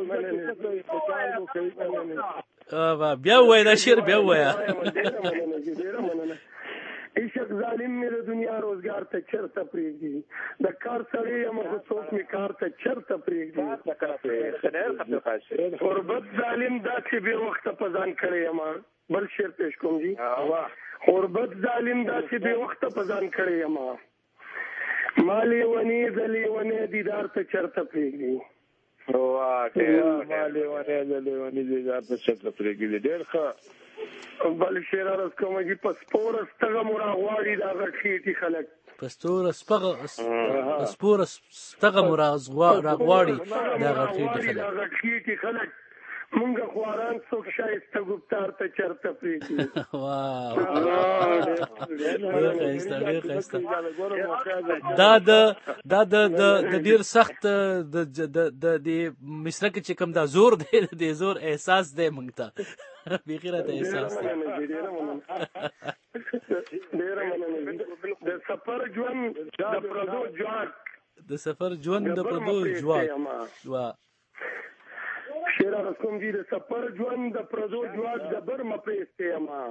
بیا ووایه دا شعر بیا ووایه. عشق ظالم می د دنیا روزګار ته چرته پرېږدي. د کار سړی یم خو څوک می کار ته چرته پرېږدي. غربت ظالم داسې بې وخته په ځان کړی یم. بل شعر پیش کوم. جي غربت ظالم داسې بې وخته په ځان کړی یم. ما لیونی د لیونی دیدار ته چرته پرېږدي. ما لیونی د لیونی دیدار ته چرته پرېږدي. ډېر ښه. بل شعر عرض کوم. جي په سپوره ستغه مو راغواړي د هغه خېټې خلک. په سپوره سپوره ستغه مو راغواړي د هغه خېټې خلک. مونږه خواران څوک شایسته ګفتار ته چرته پرېږدي. دا د دا د ډېر سخت د مصره کې چې کوم دا زور دی د زور احساس دی مونږ ته بیخي راته احساس دی. د سفر ژوند د پردو جواک د سفر ژوند د پردو جواک شعر رسوم دي. د سفر ژوند د پردو جواک د بر مپریسته یما.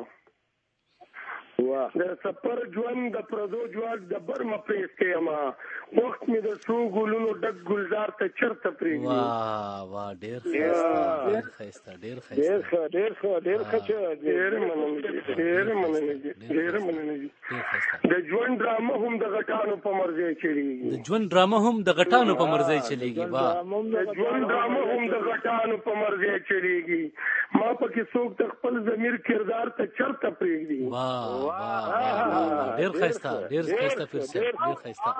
د سفر ژوند د پردو جواک د بر مپریسته یما. وخت می د سرو ګلونو ډک ګلزار ته چرته پرېږدي. واه واه ډېر ډېر ښایسته ډېر ښایسته ډېر ښه ډېر ښه ډېر ښه چې ډېر مننه ډېر مننه ډېر مننه. د ژوند ډرامه هم د غټانو په مرزي چلیږي. د ژوند ډرامه هم د غټانو په مرزي چلیږي. واه د ژوند ډرامه هم د غټانو په مرزي چلیږي. ما پکې څوک د خپل ضمیر کردار ته چرته پرېږدي. واه واه ډېر ښایسته ډېر ښایسته پیر صاحب ډېر ښایسته.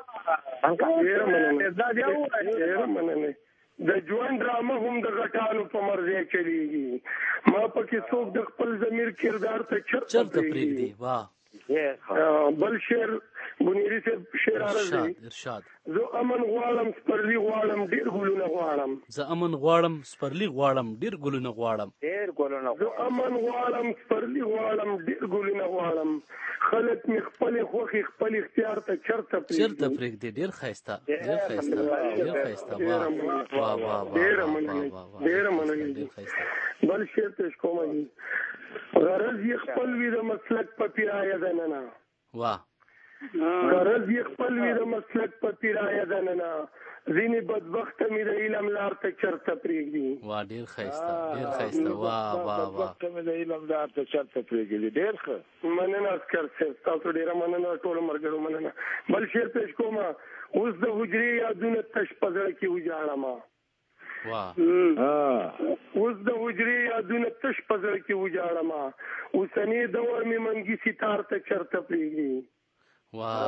د ژوند ډرامه هم د غټانو په مرزي چلیږي. ما پکې څوک د خپل ضمیر کردار ته چرته پرېږدي. واه بل شعر بنيري صاحب شعر راځي ارشاد زه امن غواړم سپرلی غواړم ډیر ګلونه غواړم زه امن غواړم سپرلی غواړم ډیر ګلونه غواړم ډیر ګلونه زه امن غواړم سپرلی غواړم ډیر ګلونه غواړم خلک می خپل خوخي خپل اختیار ته چرته پرېږدي چرته پرېږدي ډیر ښایسته ډیر ښایسته ډیر ښایسته واه واه واه ډیر مننه ډیر مننه بل شعر پیش کوم غرض یې خپل وی د مسلک په پیرایه دننه واه غرض یې خپل وی د مسلک په پیرایه دننه ځینې بدبخت مې د علم لار ته چرته پرېږدي واه ډیر ښایسته ډیر ښایسته واه واه واه بدبخت مې د علم لار ته چرته پرېږدي ډیر ښه مننه عسکر صاحب تاسو ډیره مننه ټولو ملګرو مننه بل شعر پیش کوم اوس د حجرې یادونه تش په زړه کې وجاړم واه اوس د حجرې یادونه تش په زړه کې وجاړم اوسنی دور مې منګي ستار ته چرته پرېږدي واه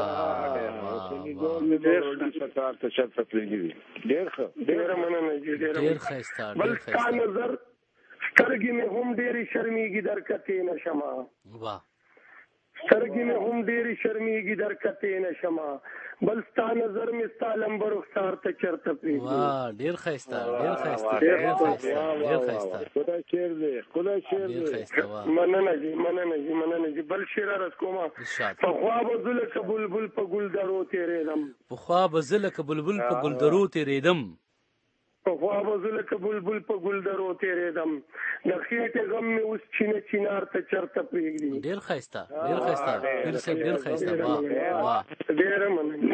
ډیر ستار ته چرته پرېږدي ډیر ښه ډیره مننه ډیر ښایسته ډیر ښایسته بل نظر سترګې مې هم ډېرې شرمېږي درکتې نشم واه سترګې مې هم ډېرې شرمېږي درکتې نشم بل ستا نظر مې ستا لمبه رخسار ته چرته پرېږدي واه ډیر ښایسته ډیر ښایسته ډیر ښایسته ډیر ښایسته خدای شعر دی خدای شعر دی ډیر ښایسته واه مننه جی مننه جی مننه جی بل شعر راز کومه پخوا به زه لکه بلبل په ګلدرو تېرېدم پخوا به زه لکه بلبل په ګلدرو تېرېدم پخوا به زه لکه بلبل په ګلدرو تېرېدم د خېټې غم مې اوس چینه چینار ته چرته پرېږدي ډېر ښایسته ډېر ښایسته پیر صاحب ډېر ښایسته واه واه ډېره مننه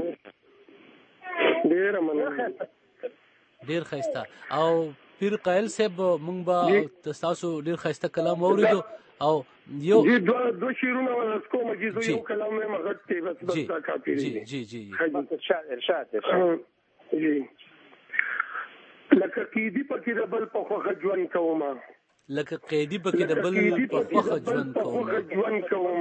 ډېره مننه ډېر ښایسته او پیر قایل صاحب مونږ به تاسو ډېر ښایسته کلام واورېدو او یو جی دو دو شیرونه ورس کوم چې زه یو کلام مې مغت ته بس بس دا کافي جی جی جی ارشاد ارشاد جی لکه قیدی پکې د بل په خوخه ژوند کوم لکه قیدی پکې د بل په خوخه ژوند کوم ژوند کوم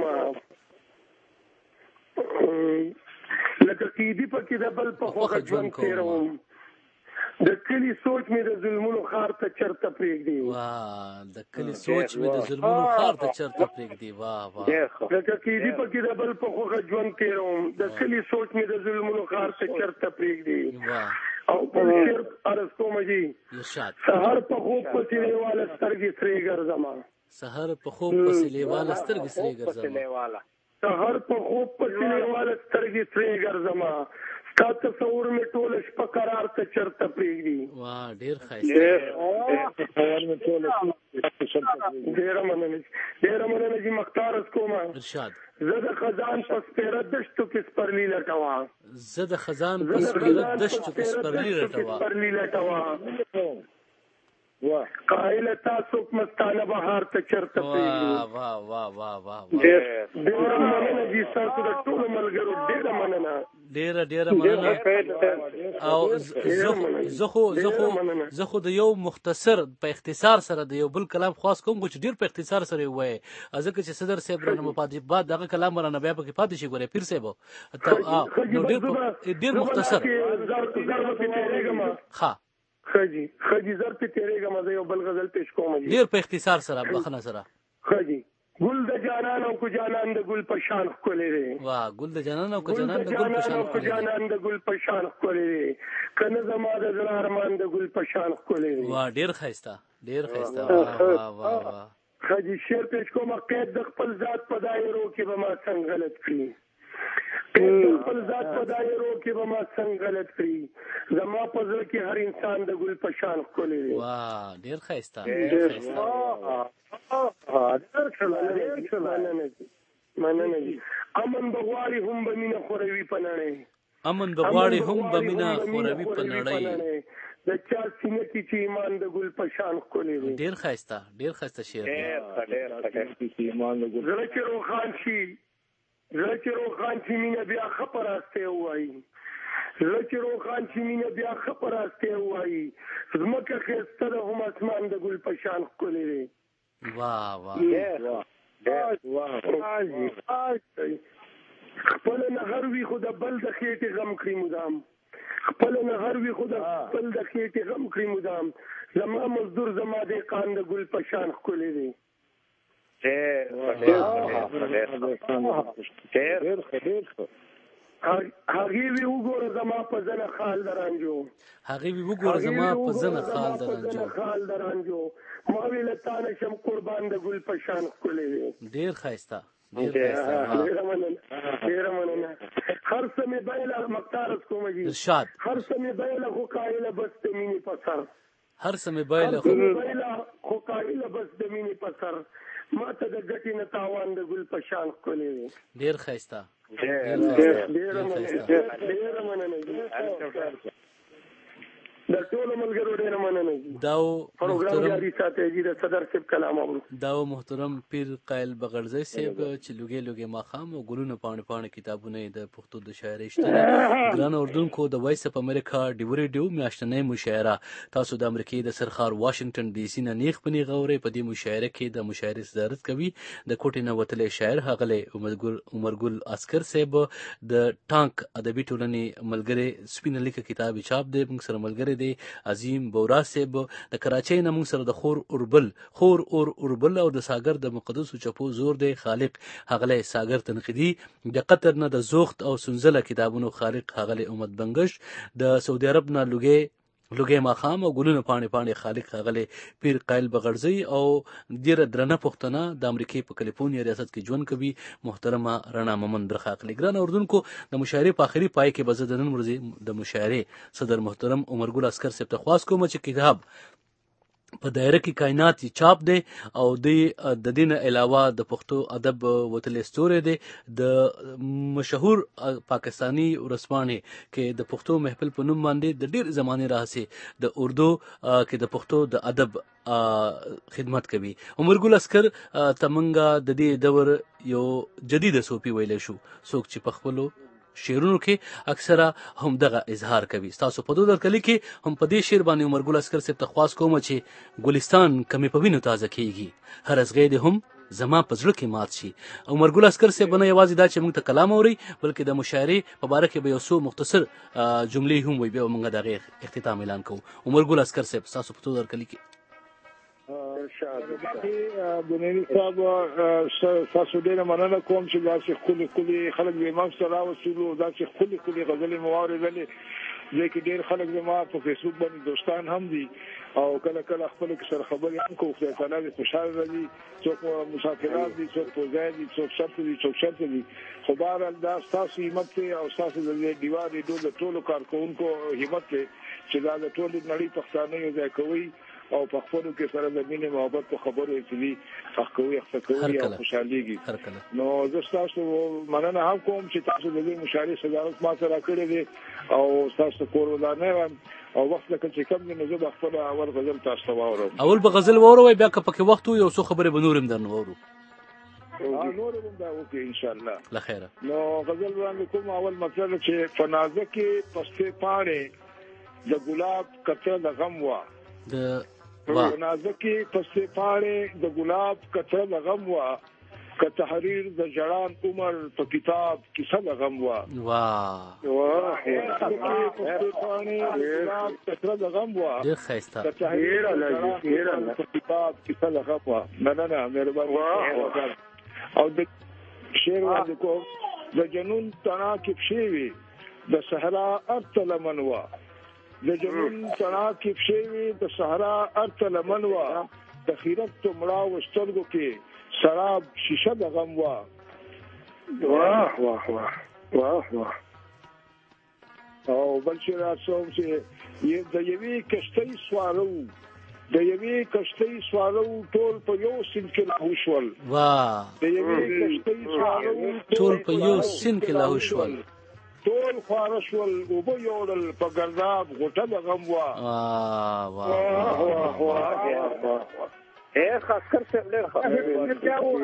لکه قیدی پکې د بل په خوخه ژوند کوم د کلی سوچ مې د ظلمونو خار ته چرته پرېږدي واه د کلی سوچ مې د ظلمونو خار ته چرته پرېږدي واه واه لکه قیدی پکې د بل په خوخه ژوند کوم د کلی سوچ مې د ظلمونو خار ته چرته پرېږدي واه او په شعر ارز کوم جی ارشاد سحر په خوب پسې لیواله سترګې سرې ګرځم سحر په خوب پسې لیواله سترګې سرې ګرځم سحر په خوب پسې لیواله سترګې سرې ګرځم ستا تصور مې ټوله شپه قرار ته چرته پرېږدي واه ډېر ښایسته ډېره مننه ډېره مننه جی مختار از کوم ارشاد زه د خزان په سپېره دشتو کې سپرلي لټوم زه د خزان په سپېره دشتو کې سپرلي لټوم سپرلي لټوم واه قائل تاسو مستانه بهار ته چرته پرېږدي واه واه واه واه ډېره مننه جی تاسو د ټولو ملګرو ډېره مننه ډېره ډېره مننه او زه خو زه خو زه خو د یو مختصر په اختصار سره د یو بل کلام خاص کوم چې ډېر په اختصار سره وایي ځکه چې صدر صاحب رانه مپاتې بعد دغه کلام رانه بیا پکې پاتې شي ګورې پیر صاحب نو ډېر ډېر مختصر ښه خجی خجی زر په تیرېګه مزه یو بل غزل پیش کوم ډېر په اختصار سره بخنه سره خجی ګل د جانان او کو جانان د ګل په شان خولې دی واه ګل د جانان او کو جانان د ګل په شان خولې دی جانان د ګل په شان خولې دی کنه زما د زړه ارمان د ګل په شان خولې دی واه ډېر ښایسته ډېر ښایسته واه واه واه خجی شعر پیش کوم قید د خپل ذات په دایرو کې به ما څنګه غلط کړی خپل ذات په دایرو کې به ما څنګه غلط کړی زما په زړه کې هر انسان د ګل په شان ښکلی دی واه ډېر ښایسته مننه دي امن به غواړي هم به مینه خوروي په نړۍ امن به غواړي هم به مینه خوروي په نړۍ د چا سینه کې چې ایمان د ګل په شان ښکلی دی ډېر ښایسته ډېر ښایسته شعر دی زړه چې روښان شي زړه چې روښان چې مینه بیا ښه په راستی ووایي زړه چې روښان چې مینه بیا ښه په راستی ووایي ځمکه ښایسته ده هم اسمان د ګل په شان ښکلی دی واه واه خپله نهر وي خو د بل د خېټې غم کړي مدام خپله نهر وي خو د بل د خېټې غم کړي مدام زما مزدور زما دهقان د ګل په شان ښکلی دی هغې وی وګوره زما په زنه خال درانجو هغې وی وګوره زما په زنه خال درانجو خال درانجو ما وی له تانه شم قربان د ګل په شان ښکلې وي ډېر ښایسته ډېره مننه ډېره مننه هر څه مې بیله مختار کومجي ارشاد هر څه مې بیله خو قایله بس د مینې په سر هر څه مې بیله خو قایله بس د مینې په سر ما ته د ګټې نه تاوان د ګل په شان ښکلې وي ډېر ښایسته ډېره مننه د ټولو ملګرو ډېره مننه دا پروګرام جاري ساتئ جی د صدر صاحب کلام اورو دا محترم پیر قایل بغړزی صاحب چې لوګي لوګي ماخام او ګلونه پاڼې پاڼې کتابونه د پښتو د شاعرۍ شته ګران اردوونکو د وایس اف امریکا ډیوریډیو میاشتنۍ مشاعره تاسو د امریکای د سرخار واشنگټن ډي سي نه نیغ پنی غوري په دې مشاعره کې د مشاعرې صدارت کوي د کوټې نه وتلې شاعر هغله عمرګل عمرګل عسكر صاحب د ټانک ادبي ټولنې ملګری سپینه لیکه کتاب چاپ دی موږ سره ملګری دی عظیم بورا صاحب د کراچۍ نه موږ سره د خور اوربل خور اور اوربل او د ساګر د مقدسو چپو زور دی خالق هغله ساګر تنقیدی د قطر نه د زوخت او سنزله کتابونو خالق هغله امت بنگش د سعودي عرب نه لوګي لوګي ماخام او ګلونه پاڼې پاڼې خالق هغله پیر قایل بغړزی او ډیره درنه پښتنه د امریکای په کالیفورنیا ریاست کې ژوند کوي محترمه رڼا ممن برخاقلی ګران اردوونکو د مشاعرې په اخري پای کې به زه د نن ورځې د مشاعرې صدر محترم عمرګل عسکر صاحب ته خواست کوم چې کتاب په دایره کې کائنات چاپ دی او د دین علاوه د پښتو ادب وتل ستوري دی د مشهور پاکستانی ورسپانې کې د پښتو محفل په نوم باندې د ډیر زمانه راهسي د اردو کې د پښتو د ادب خدمت کوي عمرګل عسکر تمنګا د دې دور یو جدید صوفي ویل شو څوک چې په خپلو شعرونو کې اکثره هم دغه اظهار کوي تاسو په دوه درکلي کې هم په دې شعر باندې عمرګل عسکر صاحب ته خواست کوم چې ګلستان کمی په وینو تازه کیږي هر ازغې دې هم زما په زړه کې مات شي عمرګل عسکر صاحب نه یوازې دا چې موږ ته کلام اوري بلکې د مشاعرې په باره کې به یو څو مختصر جملې هم وي بیا موږ دغه اختتام اعلان کوو عمرګل عسکر صاحب تاسو په دوه درکلي کې بنيري صاحب تاسو ډېر مننه کوم چې داسې خولي خولي خلک به ما سره وسولو داسې خولي خولي غزلې مواردلې ځکه ډېر خلک زما په فیسبوک باندې دوستان هم دي او کله کله خپل سره خبرې هم کوو خدای تعالی دې خوشاله راځي څوک مسافرات دي څوک په ځای دي څوک شرط دي څوک شرط دي خدای دا تاسو همت او تاسو د دیوارې ډول ټولو کارکونکو همت چې دا د ټولو نړۍ پښتانه یو ځای کوي او په خپل کې سره د مینې محبت په خبرو اتلی حقوي حقوي او خوشاليږي نو زه تاسو مننه هم کوم چې تاسو د دې مشاري صدارت ما سره کړې دي او تاسو کور ولانه او وخت لکه چې کوم نه زه خپل اول غزل تاسو واورم اول به غزل واورو بیا که پکې وخت یو څو خبره بنورم درنه واورو نور هم دا وکي ان شاء الله لا خیره نو غزل باندې کوم اول مطلب چې فنازه کې پسته پاڼې د ګلاب کته د غم وا د نازکی پسې پاڼې د ګلاب کته د غم وا ک تحریر د جړان عمر په کتاب کیسه د غم وا واه واه پسې پاڼې د ګلاب کته د غم وا ډېر ښایسته ک تحریر د جړان په کتاب کیسه د غم وا نه نه نه مهرباني او د شعر باندې کو د جنون تنا کې شوی د صحرا ارتل منوا د جنون تنا کې شوی د صحرا ارتل منوا د خیرت تمړه وسترګو کې شراب شیشه د غم وا واه واه واه واه واه او بل چې راځم چې د یوې کشتۍ سوارو د یوې کشتۍ سوارو ټول په یو سین کې لاهوشول واه د یوې کشتۍ سوارو ټول په یو سین کې لاهوشول ټول خارشول او به یوړل په ګرداب غټه د غم وا واه واه واه واه اے خاصکر سے له کیا ہوا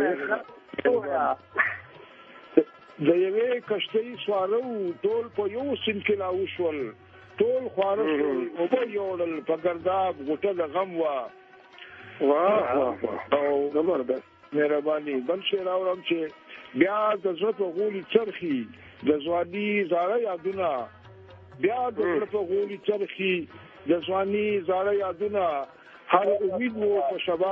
د یوې کشتۍ سوارو ټول په یو سین کې لاهوشول ټول خارشول او به یوړل په ګرداب غټه د غم وا واه واه او زبردست مهرباني بل شي راوړم چې بیا د زړه په غولي چرخي د ځواني زاړه یادونه بیا د زړه په غولي چرخي د ځواني زاړه یادونه هر امید وو په شباب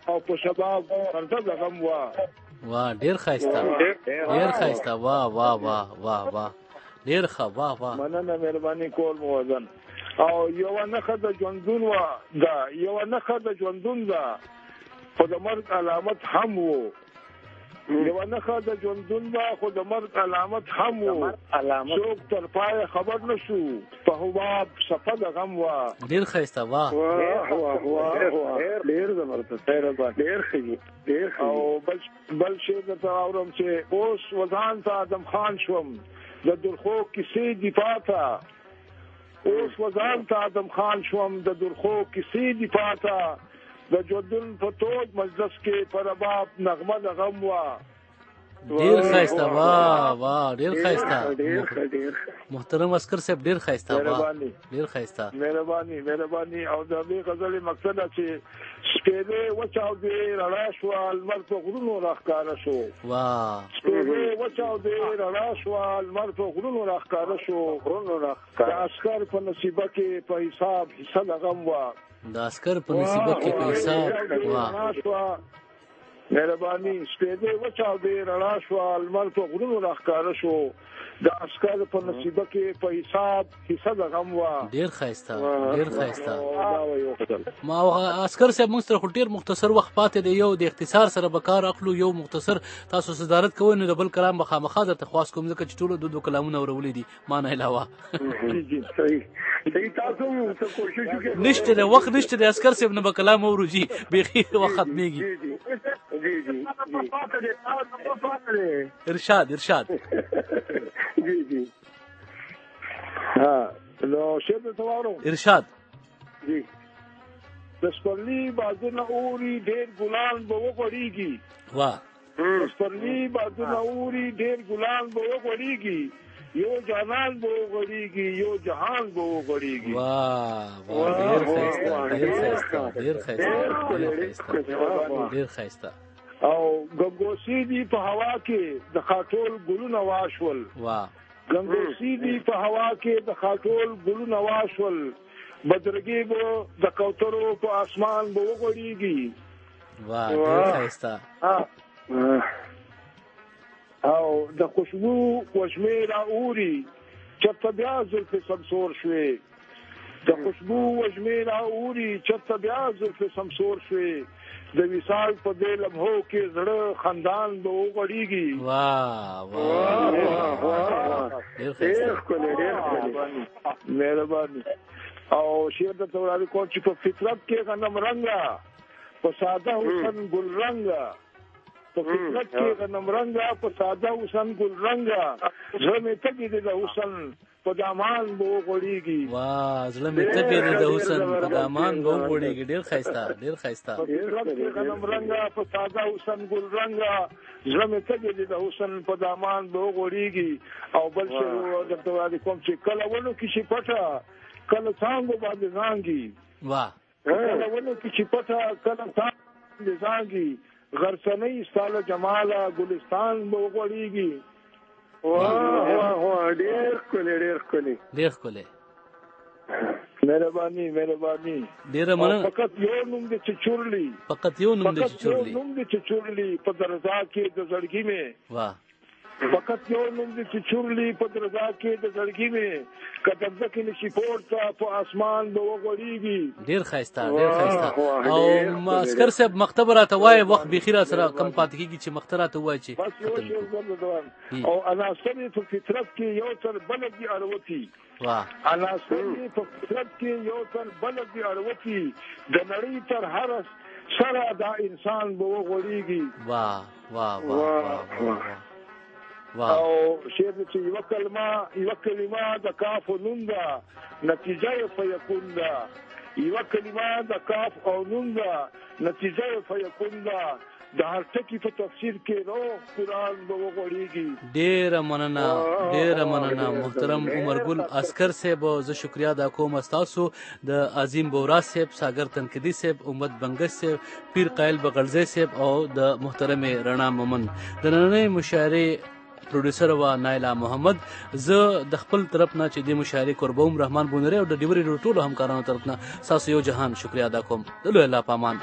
او په شباب پرده د غم وا. واه ډیر ښایسته ډیر ښایسته. واه واه واه واه واه ډیر ښه. واه واه مننه مهرباني کول مو وزن. او یو نخه د ژوندون وا دا یو نخه د ژوندون دا خو د مرګ علامت هم وو. یو نخه د ژوندون دا خو د مرګ علامت هم وو. څوک تر پای خبر نشو په حباب صفه د غم وا. ډیر ښایسته. واه واه واه واه ډیر زبردست ډیر ښه ډیر ښه. او بل بل شی درته اورم چې اوس وزان ته آدم خان شوم د درخو کیسې دی پاته. اوس وزان ته آدم خان شوم د درخو کیسې دی پاته. د جودن په توج مجلس کې پر باب نغمه د غم وا. ډیر ښایسته. واه واه ډیر ښایسته. ډیر ښه ډیر محترم عسکر صاحب ډیر ښایسته. واه ډیر ښایسته. مهرباني مهرباني. او د دې غزل مقصد چې سپېدې وچاو دې رڼا شو لمر په غرونو راښکاره شو. واه سپېدې وچاو دې رڼا شو لمر په غرونو راښکاره شو. غرونو راښکاره د عسکر په نصیبه کې په حساب حصہ د غم وا. د عسکر په نصیبه کې په حساب. واه مهرباني. سپېدې وچاو دې رڼا شو لمر په غرونو راښکاره شو. د عسکر په نصیبه کې په حساب حصہ د غم وا. ډیر ښایسته ډیر ښایسته. ما عسکر صاحب موږ سره خو ډیر مختصر وخت پاتې دی. یو د اختصار سره به کار اخلو. یو مختصر تاسو صدارت کوئ نو د بل کلام به خامخا درته خواست کوم ځکه چې ټولو دو دو کلامونه اورولي دي ما نه علاوه. نشته د وخت نشته د عسکر صاحب نه به کلام اورو جي بیخي وخت ختمېږي. ارشاد ارشاد. جی جی ها نو شیب تواورو ارشاد. جی د سپرلی بازونه اوري ډېر ګلان به وغوړېږي. واه د سپرلی بازونه اوري ډېر ګلان به وغوړېږي. یو جهان به وغوړېږي یو جهان به وغوړېږي. واه واه ډېر ښایسته ډېر ښایسته ډېر ښایسته ډېر ښایسته. او ګنګوسي دي په هوا کې د خاطول ګلونه واشول. واه ګنګوسي دي په هوا کې د خاطول ګلونه واشول. بدرګي به د کوترو په اسمان به وغوړېږي. واه ډېر ښایسته. او د خوشبو وشمې را اوري چرته بیا زلفې سمسور شوې. د خوشبو وشمې را اوري چرته بیا زلفې سمسور شوې. د وصال په دې لمحو کې زړه خندان به وغوړېږي. واه واه ډېر ښایسته. مهرباني. او شعر درته وړاندې کوم چې په فطرت کې غنم رنګه په ساده حسن ګل رنګه. په فطرت کې غنم رنګه په ساده حسن ګل رنګه. زړه مې تږی دی د حسن په دامان به وغوړېږي. واه زړه مې تږی دی د حسن په دامان به وغوړېږي. ډېر ښایسته ډېر ښایسته. په فطرت کې غنم رنګه په ساده حسن ګل رنګه. زړه مې تږی دی د حسن په دامان به وغوړېږي. او بل شی درته وړاندې کوم چې کله ونو کې شي پټه کله څانګو باندې زانګي. واه کله ونو کې شي پټه کله څانګو باندې زانګي. غرسنۍ ستاله جماله ګلستان به وغوړېږي. واه واه واه ډېر ښکلی ډېر ښکلی ډېر ښکلی. مهرباني مهرباني. ډېره مننه. فقط یو نوم دی چې چورلی. فقط یو نوم دی چې چورلی. فقط یو نوم دی چې چورلی په درزا کې د زړګي مې. واه فقط یو نوم دی چې چورلی په درزا کې د زړګي مې. کتب ځکه نشي پورته په اسمان به وغوړېږي. ډېر ښایسته ډېر ښایسته. او عسکر صاحب مکتب راته وایي وخت بیخي را سره کم پاتې کېږي چې مکتب راته ووایي چې او عناصر په فطرت کې یو تر بل دي اړوتي. واه عناصر په فطرت کې یو تر بل دي اړوتي. د نړۍ تر هر سره دا انسان به وغوړېږي. واه واه واه واه او شعر چې یو کلمه یو کلمه د کاف او نون ده نتیجه فیکون ده. یو کلمه د کاف او نون ده نتیجه فیکون ده. د هر ټکي په تفسیر کې روح قرآن به وغوړېږي. ډېره مننه ډېره مننه محترم عمر ګل عسکر صاحب. زه شکریا ادا کوم ستاسو د عظیم بورا صاحب ساګر تنقیدي صاحب امت بنګش صاحب پیر قایل بغلزی صاحب او د محترم رڼا مومن. د نننۍ مشاعرې پروډوسر و نایلا محمد. زه د خپل طرف نه چې د مشاعرې قربوم رحمان بونری او د ډیوري ټولو همکارانو طرف نه تاسو یو جهان شکریا ادا کوم. د لوی الله پامان.